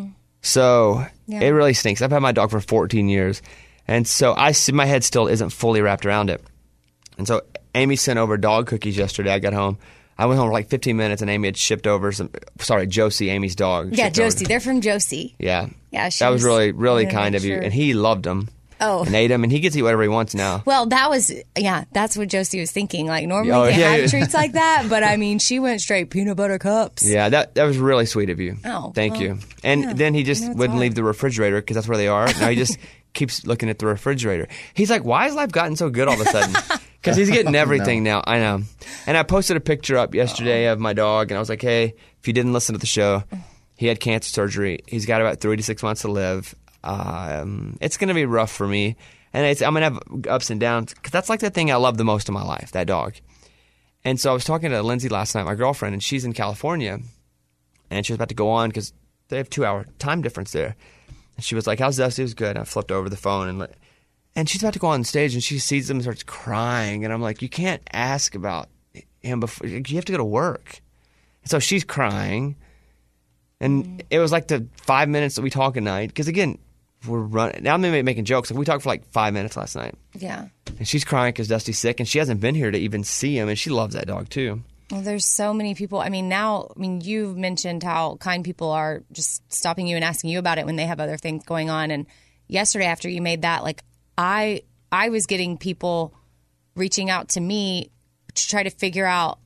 So it really stinks. I've had my dog for 14 years, and so my head still isn't fully wrapped around it. And so Amy sent over dog cookies yesterday. I got home. I went home for like 15 minutes, and Amy had shipped over Josie, Amy's dog. Yeah, Josie. They're from Josie. Yeah. Yeah, that was really, really kind of you. And he loved them. Oh. And ate them, and he gets to eat whatever he wants now. Well, that's what Josie was thinking. Like, normally they have treats like that, but I mean, she went straight peanut butter cups. Yeah, that was really sweet of you. Oh. Thank you. And then he just wouldn't leave the refrigerator because that's where they are. Now he just keeps looking at the refrigerator. He's like, why has life gotten so good all of a sudden? Because he's getting everything now. I know. And I posted a picture up yesterday of my dog, and I was like, hey, if you didn't listen to the show, he had cancer surgery. He's got about 3 to 6 months to live. It's going to be rough for me, and I'm going to have ups and downs because that's like the thing I love the most in my life, that dog. And so I was talking to Lindsay last night, my girlfriend, and she's in California, and she was about to go on because they have 2-hour time difference there. And she was like, how's Dusty? It was good. And I flipped over the phone, and she's about to go on stage, and she sees him and starts crying, and I'm like, you can't ask about him before. You have to go to work. And so she's crying, and it was like the 5 minutes that we talk a night because, again, we're running. Now I'm making jokes. We talked for like 5 minutes last night. Yeah. And she's crying because Dusty's sick, and she hasn't been here to even see him, and she loves that dog too. Well, there's so many people. You've mentioned how kind people are just stopping you and asking you about it when they have other things going on. And yesterday after you made that, like I was getting people reaching out to me to try to figure out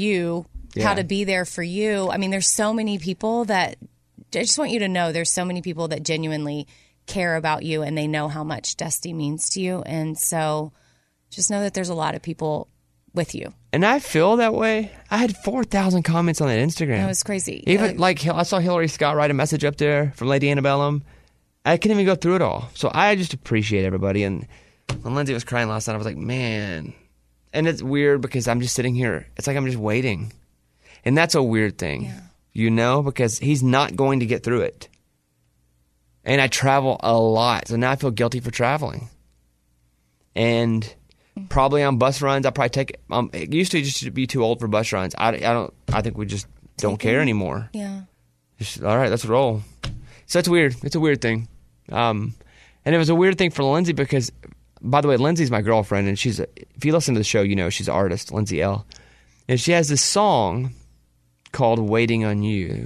how to be there for you. I mean, there's so many people that I just want you to know there's so many people that genuinely care about you, and they know how much Dusty means to you. And so just know that there's a lot of people with you. And I feel that way. I had 4,000 comments on that Instagram. That was crazy. Even I saw Hillary Scott write a message up there from Lady Antebellum. I couldn't even go through it all. So I just appreciate everybody. And when Lindsay was crying last night, I was like, man. And it's weird because I'm just sitting here. It's like I'm just waiting. And that's a weird thing, because he's not going to get through it. And I travel a lot, so now I feel guilty for traveling. And probably on bus runs, I'll probably take. It used to just be too old for bus runs. I think we just don't care anymore. Yeah. Just, all right, let's roll. So it's weird. It's a weird thing. And it was a weird thing for Lindsay because, by the way, Lindsay's my girlfriend, and if you listen to the show, you know she's an artist, Lindsay L. And she has this song called "Waiting on You."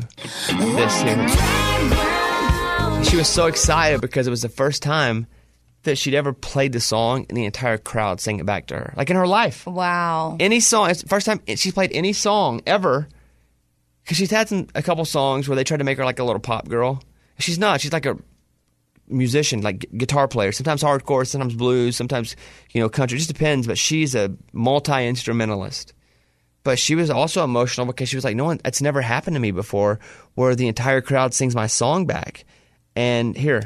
She was so excited because it was the first time that she'd ever played the song and the entire crowd sang it back to her, like in her life. Wow. Any song, it's the first time she's played any song ever, because she's had a couple songs where they tried to make her like a little pop girl. She's not. She's like a musician, like guitar player. Sometimes hardcore, sometimes blues, sometimes country. It just depends. But she's a multi-instrumentalist. But she was also emotional because she was like, it's never happened to me before, where the entire crowd sings my song back. And here.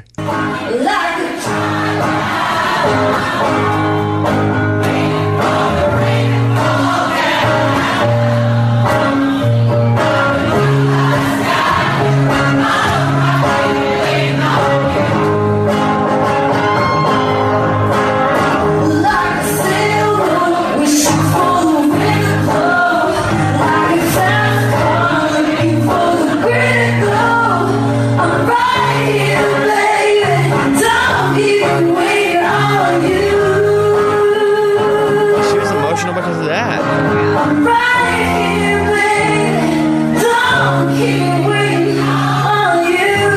Because of that. I'm right here, baby. Don't keep waiting on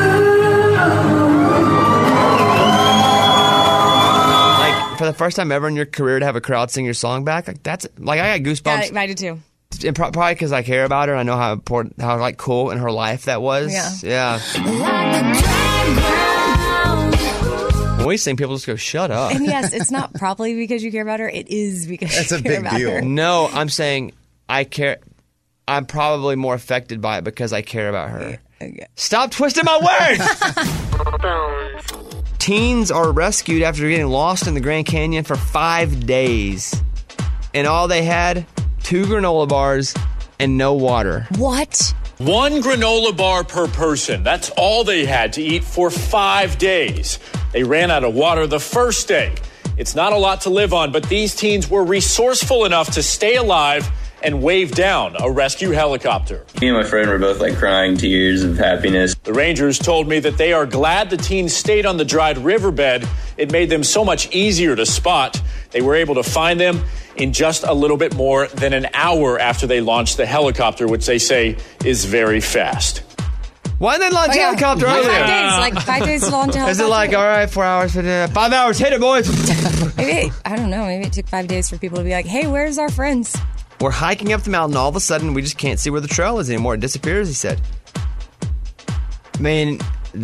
you. Like, for the first time ever in your career to have a crowd sing your song back, like that's like I got goosebumps. Yeah, I do too. And probably because I care about her and I know how important, how like cool in her life that was. Yeah. When we sing, people just go, shut up. And yes, it's not probably because you care about her. It is because That's you a care big about deal. her. No, I'm saying I care. I'm probably more affected by it because I care about her. Okay. Stop twisting my words! Teens are rescued after getting lost in the Grand Canyon for 5 days. And all they had, 2 granola bars and no water. What? 1 granola bar per person. That's all they had to eat for 5 days. They ran out of water the first day. It's not a lot to live on, but these teens were resourceful enough to stay alive and wave down a rescue helicopter. Me and my friend were both like crying tears of happiness. The Rangers told me that they are glad the teens stayed on the dried riverbed. It made them so much easier to spot. They were able to find them in just a little bit more than an hour after they launched the helicopter, which they say is very fast. Why didn't they launch helicopter earlier? 5 days, like 5 days to launch a helicopter. Is it like, all right, 4 hours, 5 hours, hit it, boys? Maybe, I don't know, maybe it took 5 days for people to be like, hey, where's our friends? We're hiking up the mountain. All of a sudden, we just can't see where the trail is anymore. It disappears, he said. I mean,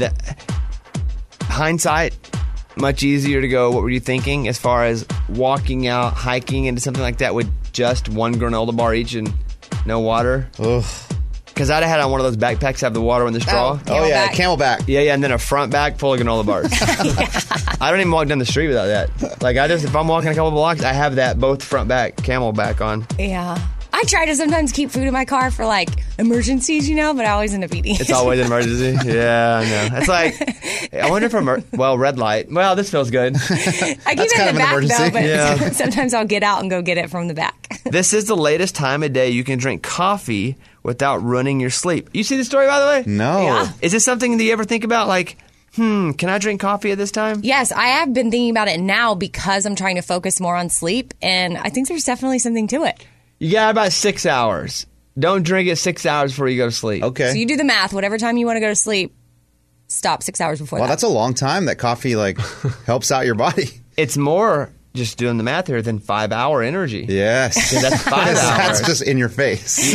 hindsight, much easier to go, what were you thinking as far as walking out, hiking into something like that with just 1 granola bar each and no water? Ugh. Because I'd have had on one of those backpacks that have the water in the straw. Oh yeah, Camelback. Yeah, and then a front back full of granola bars. I don't even walk down the street without that. Like, if I'm walking a couple blocks, I have that, both front back, Camelback on. Yeah. I try to sometimes keep food in my car for like emergencies, but I always end up eating. It's always an emergency. Yeah, I know. It's like, I wonder if red light. Well, this feels good. I keep it in the back though, but sometimes I'll get out and go get it from the back. This is the latest time of day you can drink coffee without ruining your sleep. You see the story, by the way? No. Yeah. Is this something that you ever think about? Like, can I drink coffee at this time? Yes, I have been thinking about it now because I'm trying to focus more on sleep, and I think there's definitely something to it. You got about 6 hours. Don't drink it 6 hours before you go to sleep. Okay. So you do the math. Whatever time you want to go to sleep, stop 6 hours before that. Well, that's a long time that coffee helps out your body. It's more, just doing the math here, than 5 hour energy. Yes. That's 5 hours. That's just in your face.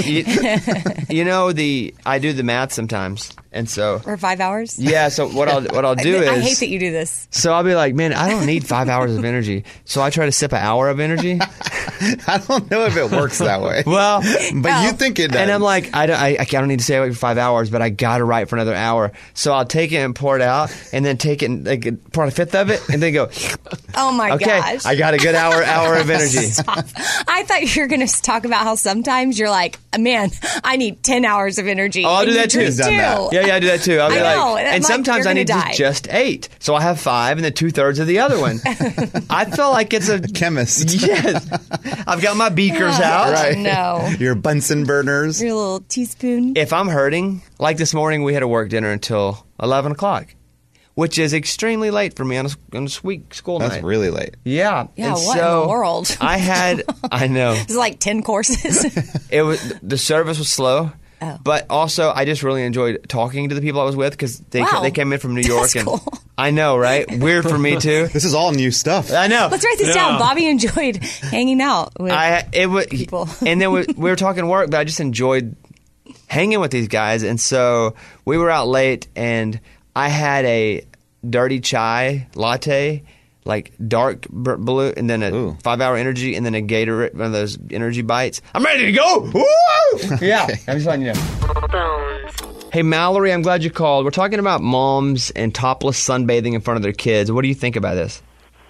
I do the math sometimes. And so for 5 hours? Yeah, so what I'll do is I hate that you do this. So I'll be like, man, I don't need 5 hours of energy. So I try to sip an hour of energy. I don't know if it works that way. Well, but you think it does. And I'm like, I don't need to stay awake for 5 hours, but I gotta write for another hour. So I'll take it and pour it out, and then take it and pour out a fifth of it, and then go. Oh my gosh! I got a good hour of energy. Stop. I thought you were going to talk about how sometimes you're like, man, I need 10 hours of energy. Oh, I'll do that too. Yeah, I do that too. I'll be know. And sometimes I need just 8. So I have 5 and then 2/3 of the other one. I feel like it's a chemist. Yes. I've got my beakers out. Right. No. Your Bunsen burners. Your little teaspoon. If I'm hurting, like this morning, we had a work dinner until 11 o'clock, which is extremely late for me on a week school night. That's really late. Yeah. Yeah, and what in the world? I know. It's like 10 courses. The service was slow. Oh. But also, I just really enjoyed talking to the people I was with because they came in from New York. That's cool. I know, right? Weird for me too. This is all new stuff. I know. Let's write this down. Bobby enjoyed hanging out with people. And then we were talking work, but I just enjoyed hanging with these guys. And so we were out late, and I had a dirty chai latte, like dark blue, and then a 5-hour energy, and then a Gatorade, one of those energy bites. I'm ready to go. Woo! Yeah, I'm just letting you know. Hey, Mallory, I'm glad you called. We're talking about moms and topless sunbathing in front of their kids. What do you think about this?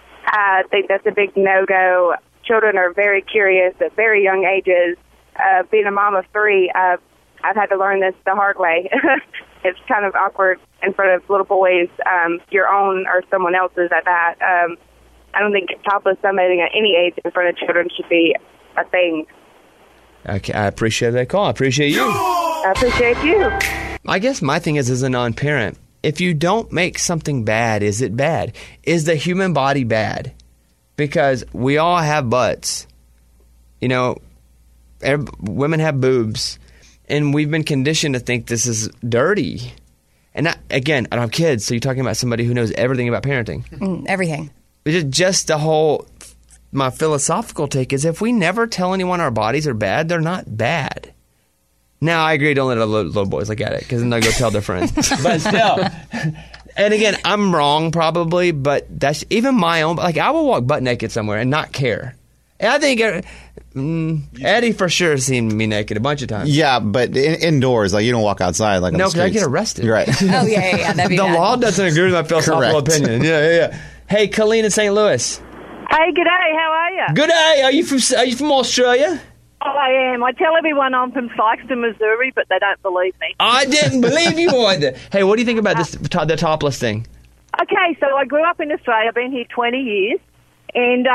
I think that's a big no-go. Children are very curious at very young ages. Being a mom of 3, I've had to learn this the hard way. It's kind of awkward in front of little boys, your own or someone else's at that. I don't think topless sunbathing at any age in front of children should be a thing. Okay, I appreciate that call. I appreciate you. I appreciate you. I guess my thing is, as a non-parent, if you don't make something bad, is it bad? Is the human body bad? Because we all have butts. You know, women have boobs. And we've been conditioned to think this is dirty. And again, I don't have kids, so you're talking about somebody who knows everything about parenting. Everything. Just the whole, my philosophical take is, if we never tell anyone our bodies are bad, they're not bad. Now, I agree, don't let little boys look at it, because then they'll go tell their friends. But still, and again, I'm wrong probably, but that's even my own, like I will walk butt naked somewhere and not care. And I think Eddie for sure has seen me naked a bunch of times. Yeah, but indoors, like you don't walk outside. Like no, because I get arrested. Right. Oh yeah. That'd be the bad. law doesn't agree with my philosophical opinion. Yeah. Hey, Colleen in St. Louis. Hey, g'day. How are you? Good day. Are you from Australia? Oh, I am. I tell everyone I'm from Sikeston, Missouri, but they don't believe me. I didn't believe you either. Hey, what do you think about the topless thing? Okay, so I grew up in Australia. I've been here 20 years, and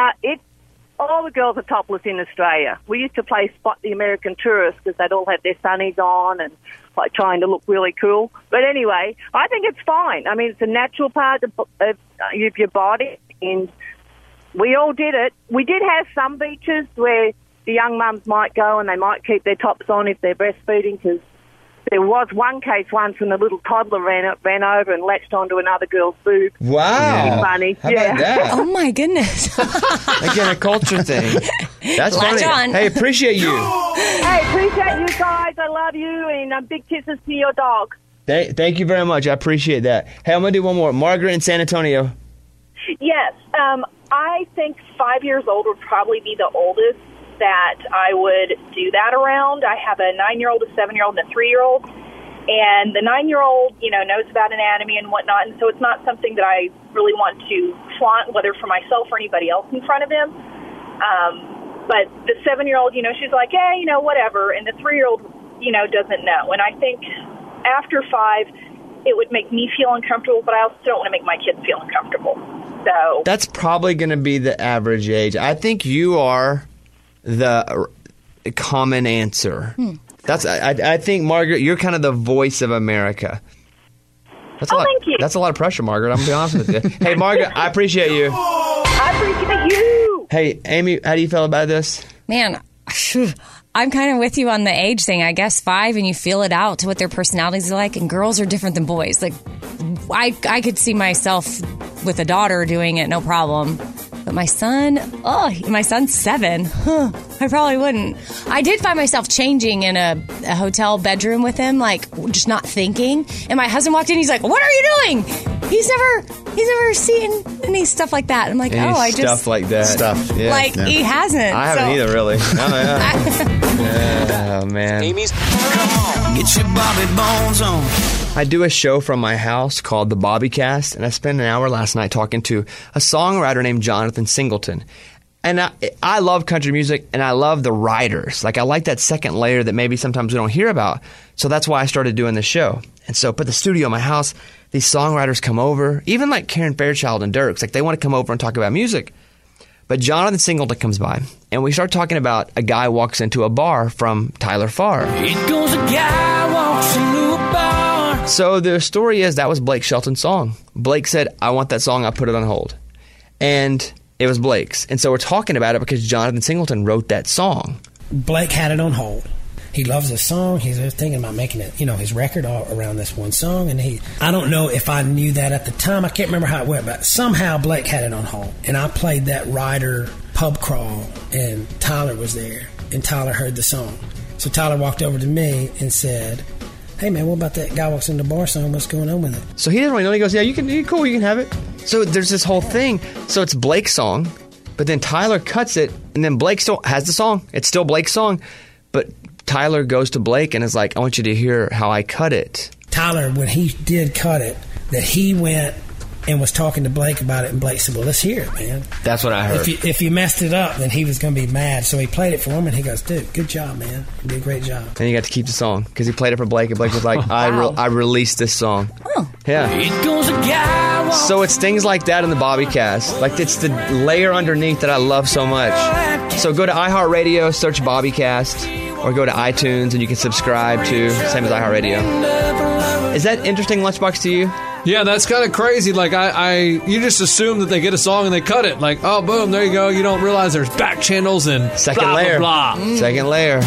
all the girls are topless in Australia. We used to play Spot the American Tourist because they'd all have their sunnies on and like trying to look really cool. But anyway, I think it's fine. I mean, it's a natural part of your body, and we all did it. We did have some beaches where the young mums might go and they might keep their tops on if they're breastfeeding, because there was one case once when the little toddler ran over and latched onto another girl's boob. Wow. Pretty funny. How about that? Oh, my goodness. Again, a culture thing. That's Latch funny. on. Hey, appreciate you. Hey, appreciate you guys. I love you, and big kisses to your dog. Thank you very much. I appreciate that. Hey, I'm going to do one more. Margaret in San Antonio. Yes. I think 5 years old would probably be the oldest that I would do that around. I have a 9-year-old, a 7-year-old, and a 3-year-old. And the 9-year-old, knows about anatomy and whatnot, and so it's not something that I really want to flaunt, whether for myself or anybody else in front of him. But the 7-year-old, she's like, hey, whatever. And the 3-year-old, doesn't know. And I think after 5, it would make me feel uncomfortable, but I also don't want to make my kids feel uncomfortable. So that's probably going to be the average age. I think you are the common answer. I think, Margaret, you're kind of the voice of America. Thank you. That's a lot of pressure, Margaret. I'm going to be honest with you. Hey, Margaret, I appreciate you. I appreciate you. Hey, Amy, how do you feel about this? Man, I'm kind of with you on the age thing. I guess 5, and you feel it out to what their personalities are like. And girls are different than boys. Like, I could see myself with a daughter doing it, no problem. But my son's 7. I probably wouldn't. I did find myself changing in a hotel bedroom with him, like just not thinking. And my husband walked in. He's like, "What are you doing?" He's never seen any stuff like that. I'm like, stuff like that. Yeah. He hasn't. I haven't either, really. Oh man. Amy's. Get your Bobby Bones on. I do a show from my house called The Bobbycast, and I spent an hour last night talking to a songwriter named Jonathan Singleton. And I love country music, and I love the writers. Like, I like that second layer that maybe sometimes we don't hear about. So that's why I started doing the show. And so, put the studio in my house, these songwriters come over, even like Karen Fairchild and Dirks. Like, they want to come over and talk about music. But Jonathan Singleton comes by, and we start talking about a guy walks into a bar from Tyler Farr. It goes a guy walks into a bar. So the story is that was Blake Shelton's song. Blake said, I want that song, I put it on hold. And it was Blake's. And so we're talking about it because Jonathan Singleton wrote that song. Blake had it on hold. He loves this song. He's thinking about making it, his record all around this one song. And I don't know if I knew that at the time. I can't remember how it went, but somehow Blake had it on hold. And I played that Ryder pub crawl, and Tyler was there. And Tyler heard the song. So Tyler walked over to me and said, "Hey man, what about that Guy Walks in the Bar song? What's going on with it?" So he doesn't really know. He goes, "Yeah, you cool, you can have it." So there's this whole thing. So it's Blake's song, but then Tyler cuts it, and then Blake still has the song. It's still Blake's song, but Tyler goes to Blake and is like, "I want you to hear how I cut it." Tyler, when he did cut it, that he went and was talking to Blake about it, and Blake said, "Well, let's hear it, man." That's what I heard. If you messed it up, then he was going to be mad. So he played it for him, and he goes, "Dude, good job, man. You did a great job." And you got to keep the song because he played it for Blake, and Blake was like, I released this song. Oh. Yeah. It goes a guy. So it's things like that in the Bobby Cast. Like, it's the layer underneath that I love so much. So go to iHeartRadio, search Bobby Cast, or go to iTunes and you can subscribe to, same as iHeartRadio. Is that interesting, Lunchbox, to you? Yeah, that's kind of crazy. Like, you just assume that they get a song and they cut it. Like, oh, boom, there you go. You don't realize there's back channels and Second blah, layer. blah, blah. Second layer.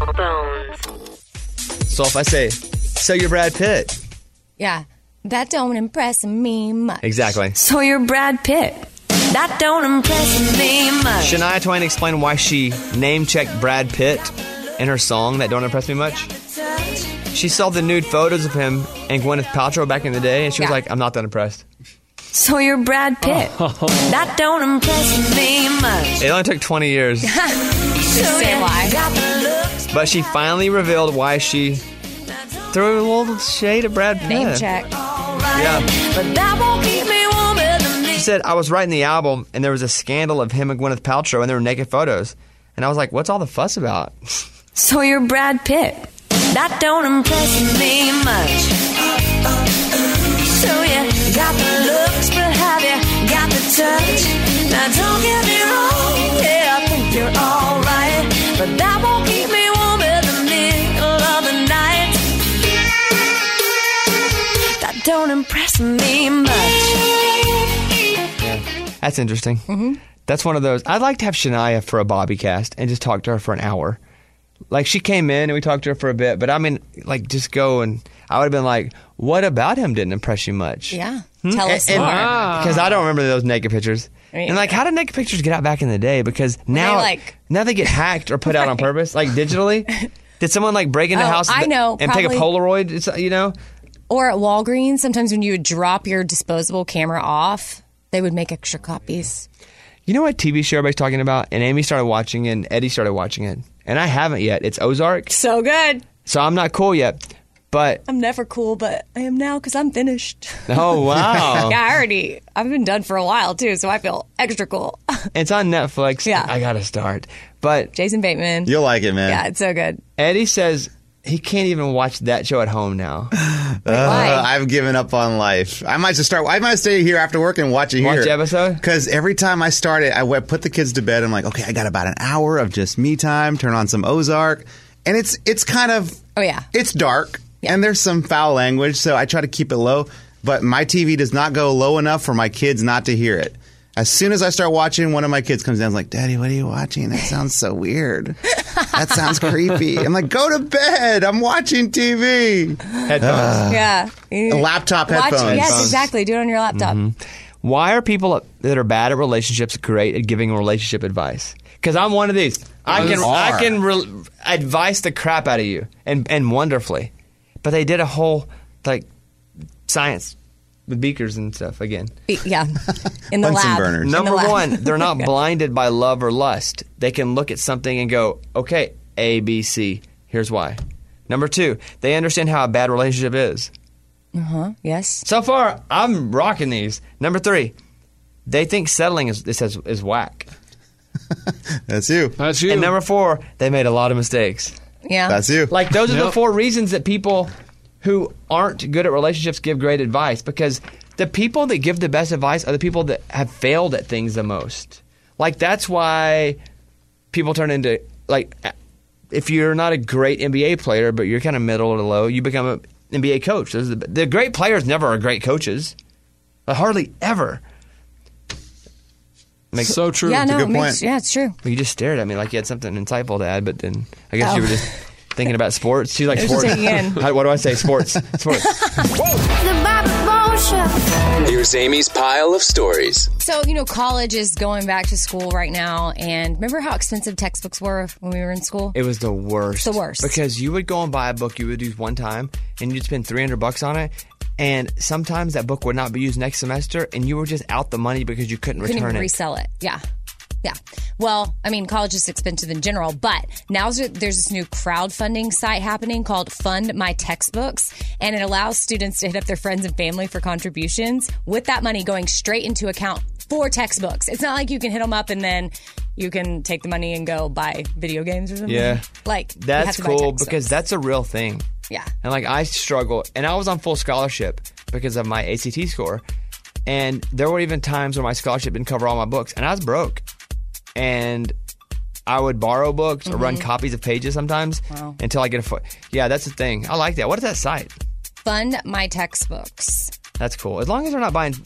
So if I say, so you're Brad Pitt. Yeah. That don't impress me much. Exactly. So you're Brad Pitt. That don't impress me much. Shania Twain explained why she name-checked Brad Pitt in her song That Don't Impress Me Much. She saw the nude photos of him and Gwyneth Paltrow back in the day, and she was like, I'm not that impressed. So you're Brad Pitt. That don't impress me much. It only took 20 years. Just say why. But she finally revealed why she threw a little shade at Brad Pitt. Name check. Yeah. But that won't keep me warmer than me. She said, I was writing the album, and there was a scandal of him and Gwyneth Paltrow, and there were naked photos. And I was like, what's all the fuss about? So you're Brad Pitt. That don't impress me much. So you got the looks, but have you got the touch? Now don't get me wrong, yeah, I think you're alright, but that won't keep me warm in the middle of the night. That don't impress me much. Yeah, that's interesting. Mm-hmm. That's one of those. I'd like to have Shania for a Bobby Cast and just talk to her for an hour. Like, she came in and we talked to her for a bit, but I mean, like, just go and I would have been like, what about him didn't impress you much? Yeah. Tell us more. Because I don't remember those naked pictures. Right. And, like, how did naked pictures get out back in the day? Because now, now they get hacked or put out on purpose, like, digitally. Did someone, like, break into the house I know, and take a Polaroid, you know? Or at Walgreens, sometimes when you would drop your disposable camera off, they would make extra copies. You know what TV show everybody's talking about? And Amy started watching it, and Eddie started watching it. And I haven't yet. It's Ozark. So good. So I'm not cool yet. But I'm never cool, but I am now because I'm finished. Oh, wow. Yeah, I've been done for a while, too, so I feel extra cool. It's on Netflix. Yeah. I got to start. But Jason Bateman. You'll like it, man. Yeah, it's so good. Eddie says he can't even watch that show at home now. Why? I've given up on life. I might stay here after work and watch it here. Watch the episode? Because every time I start it, I put the kids to bed. I'm like, okay, I got about an hour of just me time. Turn on some Ozark. And it's kind of... Oh, yeah. It's dark. Yeah. And there's some foul language, so I try to keep it low. But my TV does not go low enough for my kids not to hear it. As soon as I start watching, one of my kids comes down and is like, Daddy, what are you watching? That sounds so weird. That sounds creepy. I'm like, go to bed. I'm watching TV. Headphones. Yeah. Laptop headphones. Yes, exactly. Do it on your laptop. Mm-hmm. Why are people that are bad at relationships great at giving relationship advice? Because I'm one of these. I can advise the crap out of you and wonderfully. But they did a whole, like, science with beakers and stuff again. Yeah. In the Bunsen lab. burners. Number one, they're not blinded by love or lust. They can look at something and go, okay, A, B, C. Here's why. Number two, they understand how a bad relationship is. Uh-huh. Yes. So far, I'm rocking these. Number three, they think settling is whack. That's you. That's you. And number four, they made a lot of mistakes. Yeah. That's you. Like, those are the four reasons that people who aren't good at relationships give great advice, because the people that give the best advice are the people that have failed at things the most. Like, that's why people turn into, like, if you're not a great NBA player, but you're kind of middle to low, you become an NBA coach. The great players never are great coaches. Hardly ever. So true. Yeah, no, good point. yeah, it's true. Well, you just stared at me like you had something insightful to add, but then I guess you were just thinking about sports. She's like, Just sports. taking in. What do I say? Sports. Sports. The Bobby Bones Here's Amy's pile of stories. So, college is going back to school right now. And remember how expensive textbooks were when we were in school? It was the worst. The worst. Because you would go and buy a book you would use one time, and you'd spend $300 on it. And sometimes that book would not be used next semester, and you were just out the money because you couldn't return even it. Resell it. Yeah. Yeah. Well, college is expensive in general, but now there's this new crowdfunding site happening called Fund My Textbooks, and it allows students to hit up their friends and family for contributions with that money going straight into account for textbooks. It's not like you can hit them up and then you can take the money and go buy video games or something. Yeah. Like, that's cool because that's a real thing. Yeah. And I struggle, and I was on full scholarship because of my ACT score, and there were even times where my scholarship didn't cover all my books, and I was broke. And I would borrow books or run copies of pages sometimes until I get Yeah, that's the thing. I like that. What is that site? Fund My Textbooks. That's cool. As long as they're not buying,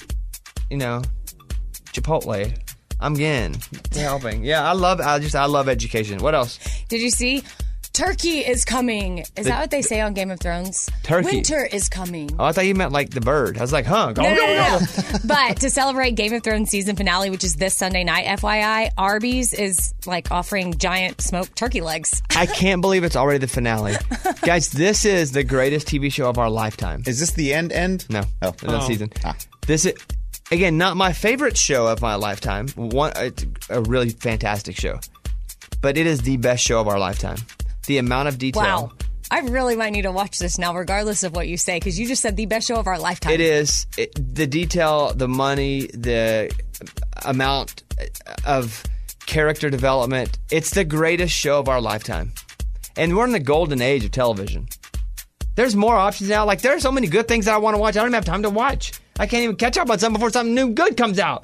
Chipotle, I'm in. They're helping. Yeah, I love education. What else? Did you see? Turkey is coming. Is that what they say on Game of Thrones? Turkey. Winter is coming. Oh, I thought you meant like the bird. I was like, huh? No. But to celebrate Game of Thrones season finale, which is this Sunday night, FYI, Arby's is offering giant smoked turkey legs. I can't believe it's already the finale. Guys, this is the greatest TV show of our lifetime. Is this the end? No. No season. This is, again, not my favorite show of my lifetime. It's a really fantastic show. But it is the best show of our lifetime. The amount of detail. Wow. I really might need to watch this now, regardless of what you say, because you just said the best show of our lifetime. It is. The detail, the money, the amount of character development. It's the greatest show of our lifetime. And we're in the golden age of television. There's more options now. There's so many good things that I want to watch. I don't even have time to watch. I can't even catch up on something before something new good comes out.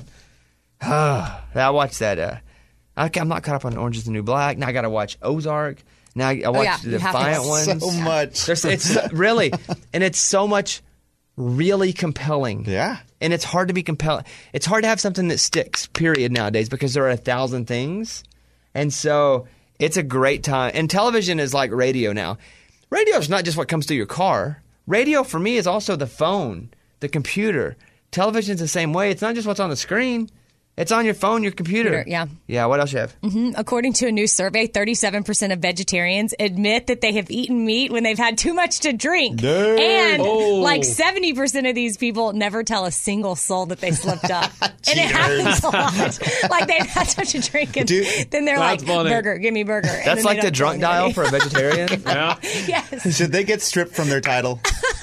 I watched that. I'm not caught up on Orange is the New Black. Now I got to watch Ozark. Now I watch the Defiant ones. So much. It's really, and it's so much really compelling. Yeah. And it's hard to be compelling. It's hard to have something that sticks, period, nowadays, because there are 1,000 things. And so it's a great time. And television is like radio now. Radio is not just what comes through your car. Radio for me is also the phone, the computer. Television's the same way. It's not just what's on the screen. It's on your phone, your computer. Yeah. Yeah, what else you have? According to a new survey, 37% of vegetarians admit that they have eaten meat when they've had too much to drink. Dang. And 70% of these people never tell a single soul that they slipped up. And it happens a lot. They've had such a drink and then they're like, funny. burger, give me burger. And That's then like they the don't drunk tell dial anybody. for a vegetarian. Yeah. Yes. Should they get stripped from their title?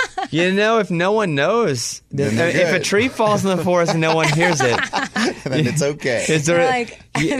If no one knows, if a tree falls in the forest and no one hears it, then it's okay. Is there They're like,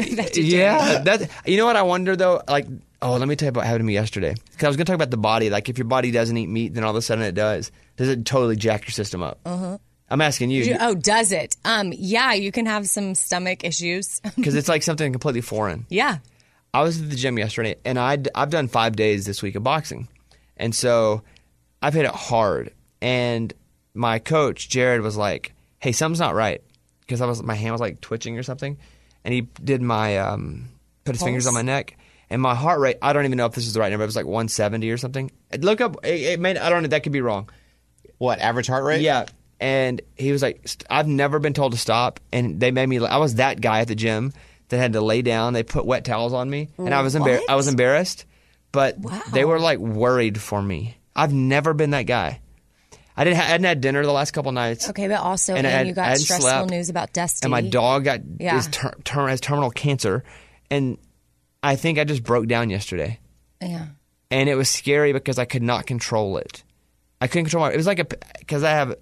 yeah, that's, you know what I wonder though? Let me tell you about what happened to me yesterday. Because I was going to talk about the body. If your body doesn't eat meat, then all of a sudden it does. Does it totally jack your system up? I'm asking you. Does it? Yeah, you can have some stomach issues. Because it's like something completely foreign. Yeah. I was at the gym yesterday, and I've done 5 days this week of boxing. And so I've hit it hard. And my coach, Jared, was like, hey, something's not right. Because my hand was twitching or something. And he did my, put his fingers on my neck. And my heart rate, I don't even know if this is the right number. It was 170 or something. Look up, I don't know, that could be wrong. What, average heart rate? Yeah. And he was like, I've never been told to stop. And they made me, I was that guy at the gym that had to lay down. They put wet towels on me. And I was embarrassed. But they were worried for me. I've never been that guy. I hadn't had dinner the last couple nights. Okay, but also you got stressful news about Dusty. And my dog has terminal cancer. And I think I just broke down yesterday. Yeah. And it was scary because I could not control it. I couldn't control it. It was because I have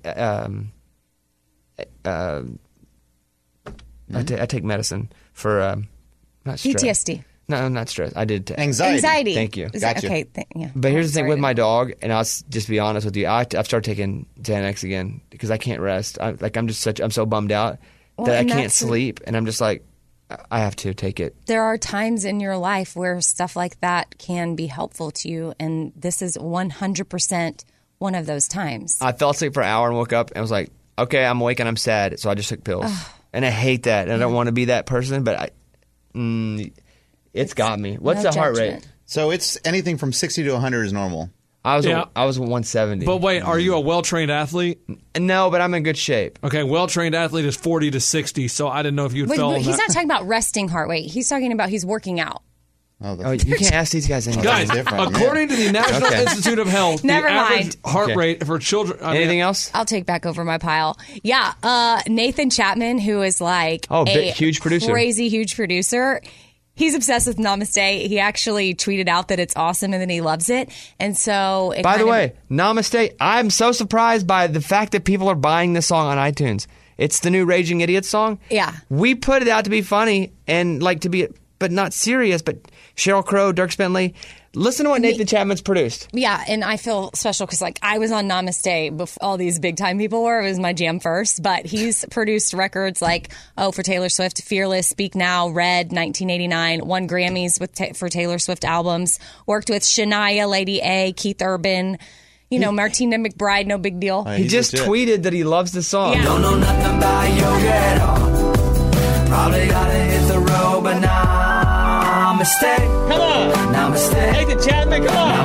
I take medicine for not stress. PTSD. No, not stress. I did anxiety. Thank you. Gotcha. Okay. But here's the thing with my dog, and I'll just be honest with you. I've started taking Xanax again because I can't rest. I'm so bummed out that I can't sleep, and I'm just like, I have to take it. There are times in your life where stuff like that can be helpful to you, and this is 100% one of those times. I fell asleep for an hour and woke up and was like, okay, I'm awake and I'm sad, so I just took pills. And I hate that, and I don't want to be that person, but it's got me. What's the heart rate? So it's anything from 60 to 100 is normal. I was Yeah. I was 170. But wait, are you a well-trained athlete? No, but I'm in good shape. Okay, well-trained athlete is 40 to 60, so I didn't know if you'd Wait, fell but on he's that. not talking about resting heart rate. He's talking about he's working out. Oh, you can't ask these guys anything. Guys, according to the National Okay. Institute of Health, Never the average mind. heart Okay. rate for children... Anything else? I'll take back over my pile. Yeah, Nathan Chapman, who is like huge producer. crazy huge producer. He's obsessed with Namaste. He actually tweeted out that it's awesome and that he loves it. And so, By the way, Namaste, I'm so surprised by the fact that people are buying this song on iTunes. It's the new Raging Idiot song. Yeah. We put it out to be funny and like to be, but not serious. But Sheryl Crow, Dirk Bentley, listen to what Nathan Chapman's produced. yeah, and I feel special because like I was on Namaste before all these big time people were. It was my jam first, but he's produced records like for Taylor Swift, Fearless, Speak Now, Red, 1989, won Grammys for Taylor Swift albums, worked with Shania, Lady A, Keith Urban, Martina McBride, no big deal. He just tweeted that he loves the song. Yeah. Don't know nothing about yoga at all. Probably gotta hit the road, but namaste. Come on. Namaste. Nathan Chapman, come on.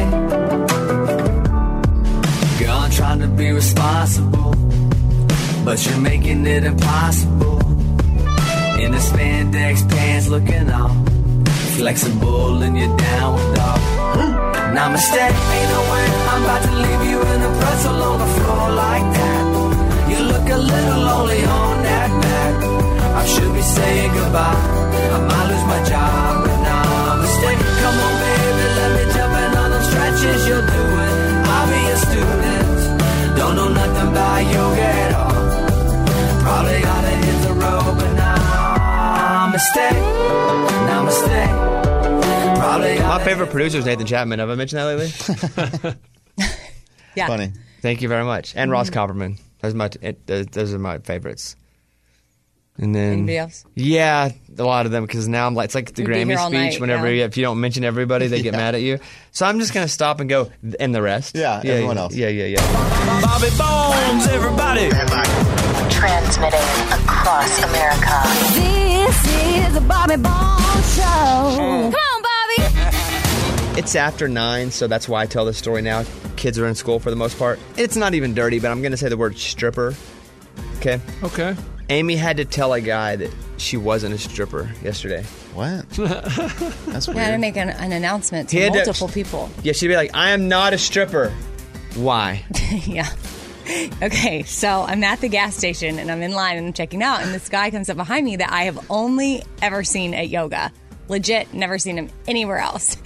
Namaste. Girl, I'm trying to be responsible, but you're making it impossible. In the spandex pants looking all flexible and you're down with all. Namaste. Ain't no way I'm about to leave you in a pretzel on the floor like that. You look a little lonely on that mat. I should be saying goodbye. I might lose my job, but namaste. Come on, baby, let me jump in on them stretches you're doing. I'll be a student. Don't know nothing about yoga at all. Probably gotta hit the road, but namaste. Namaste. Probably My favorite producer is Nathan Chapman. Have I mentioned that lately? Yeah. Funny. Thank you very much. And Ross Copperman. Those are my favorites. And then Anybody else? Yeah, a lot of them because now I'm like it's like the We'd be Grammy here all speech. night, Whenever yeah. if you don't mention everybody, they get mad at you. So I'm just gonna stop and go and the rest. Yeah, everyone else. Yeah. Bobby Bones, everybody. Transmitting across America. This is the Bobby Bones Show. Come on, Bobby. It's after 9, so that's why I tell this story now. Kids are in school for the most part. It's not even dirty, but I'm gonna say the word stripper. Okay. Okay. Amy had to tell a guy that she wasn't a stripper yesterday. What? That's I weird. had to make an announcement He to had to- multiple people. Yeah, she'd be like, I am not a stripper. Why? Yeah. Okay, so I'm at the gas station and I'm in line and I'm checking out, and this guy comes up behind me that I have only ever seen at yoga. Legit, never seen him anywhere else.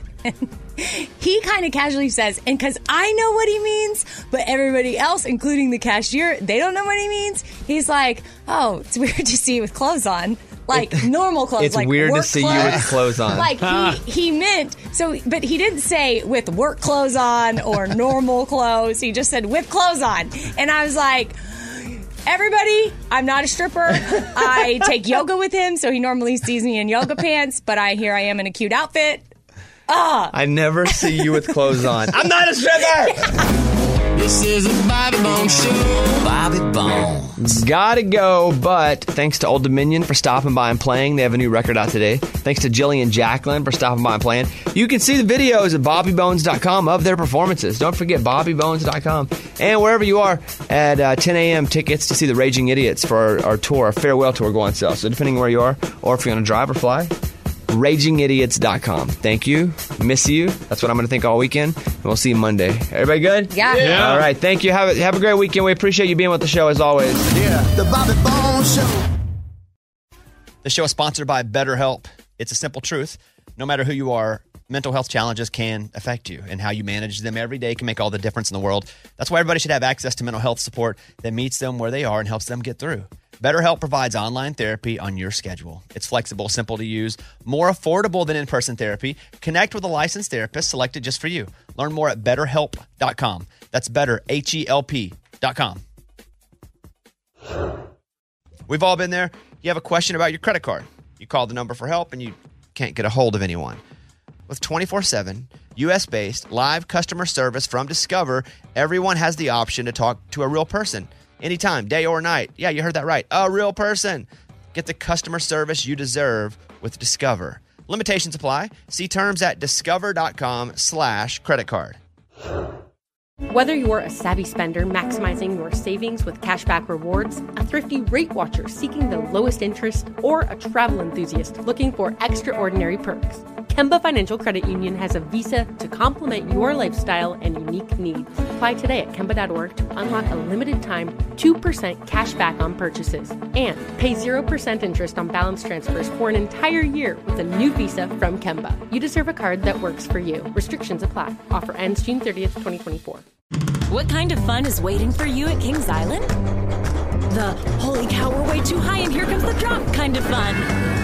He kind of casually says, and because I know what he means, but everybody else, including the cashier, they don't know what he means. He's like, oh, it's weird to see you with clothes on. Like normal clothes. It's like weird to work see you with clothes on. Like he meant, but he didn't say with work clothes on or normal clothes. He just said with clothes on. And I was like, everybody, I'm not a stripper. I take yoga with him, so he normally sees me in yoga pants, but here I am in a cute outfit. I never see you with clothes on. I'm not a stripper! This is a Bobby Bones Show. Bobby Bones. Gotta go, but thanks to Old Dominion for stopping by and playing. They have a new record out today. Thanks to Jillian Jacqueline for stopping by and playing. You can see the videos at bobbybones.com of their performances. Don't forget bobbybones.com. And wherever you are, at 10 a.m., tickets to see the Raging Idiots for our tour, our farewell tour, go on sale. So depending on where you are, or if you're going to drive or fly, RagingIdiots.com. Thank you. Miss you. That's what I'm going to think all weekend. And we'll see you Monday. Everybody good? Yeah. All right. Thank you. Have a great weekend. We appreciate you being with the show as always. Yeah. The Bobby Bones Show. The show is sponsored by BetterHelp. It's a simple truth. No matter who you are, mental health challenges can affect you, and how you manage them every day can make all the difference in the world. That's why everybody should have access to mental health support that meets them where they are and helps them get through. BetterHelp provides online therapy on your schedule. It's flexible, simple to use, more affordable than in-person therapy. Connect with a licensed therapist selected just for you. Learn more at BetterHelp.com. That's better, HELP.com. We've all been there. You have a question about your credit card. You call the number for help and you can't get a hold of anyone. With 24/7, U.S.-based live customer service from Discover, everyone has the option to talk to a real person. Anytime, day or night. Yeah, you heard that right. A real person. Get the customer service you deserve with Discover. Limitations apply. See terms at discover.com/credit card. Whether you're a savvy spender maximizing your savings with cashback rewards, a thrifty rate watcher seeking the lowest interest, or a travel enthusiast looking for extraordinary perks, Kemba Financial Credit Union has a visa to complement your lifestyle and unique needs. Apply today at Kemba.org to unlock a limited time 2% cash back on purchases and pay 0% interest on balance transfers for an entire year with a new visa from Kemba. You deserve a card that works for you. Restrictions apply. Offer ends June 30th, 2024. What kind of fun is waiting for you at Kings Island? The holy cow, we're way too high and here comes the drop kind of fun.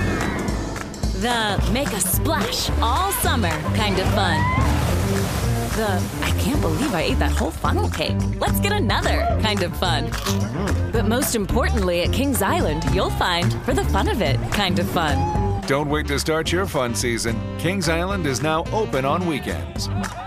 The make a splash all summer kind of fun. The I can't believe I ate that whole funnel cake. Let's get another kind of fun. But most importantly, at Kings Island, you'll find for the fun of it kind of fun. Don't wait to start your fun season. Kings Island is now open on weekends.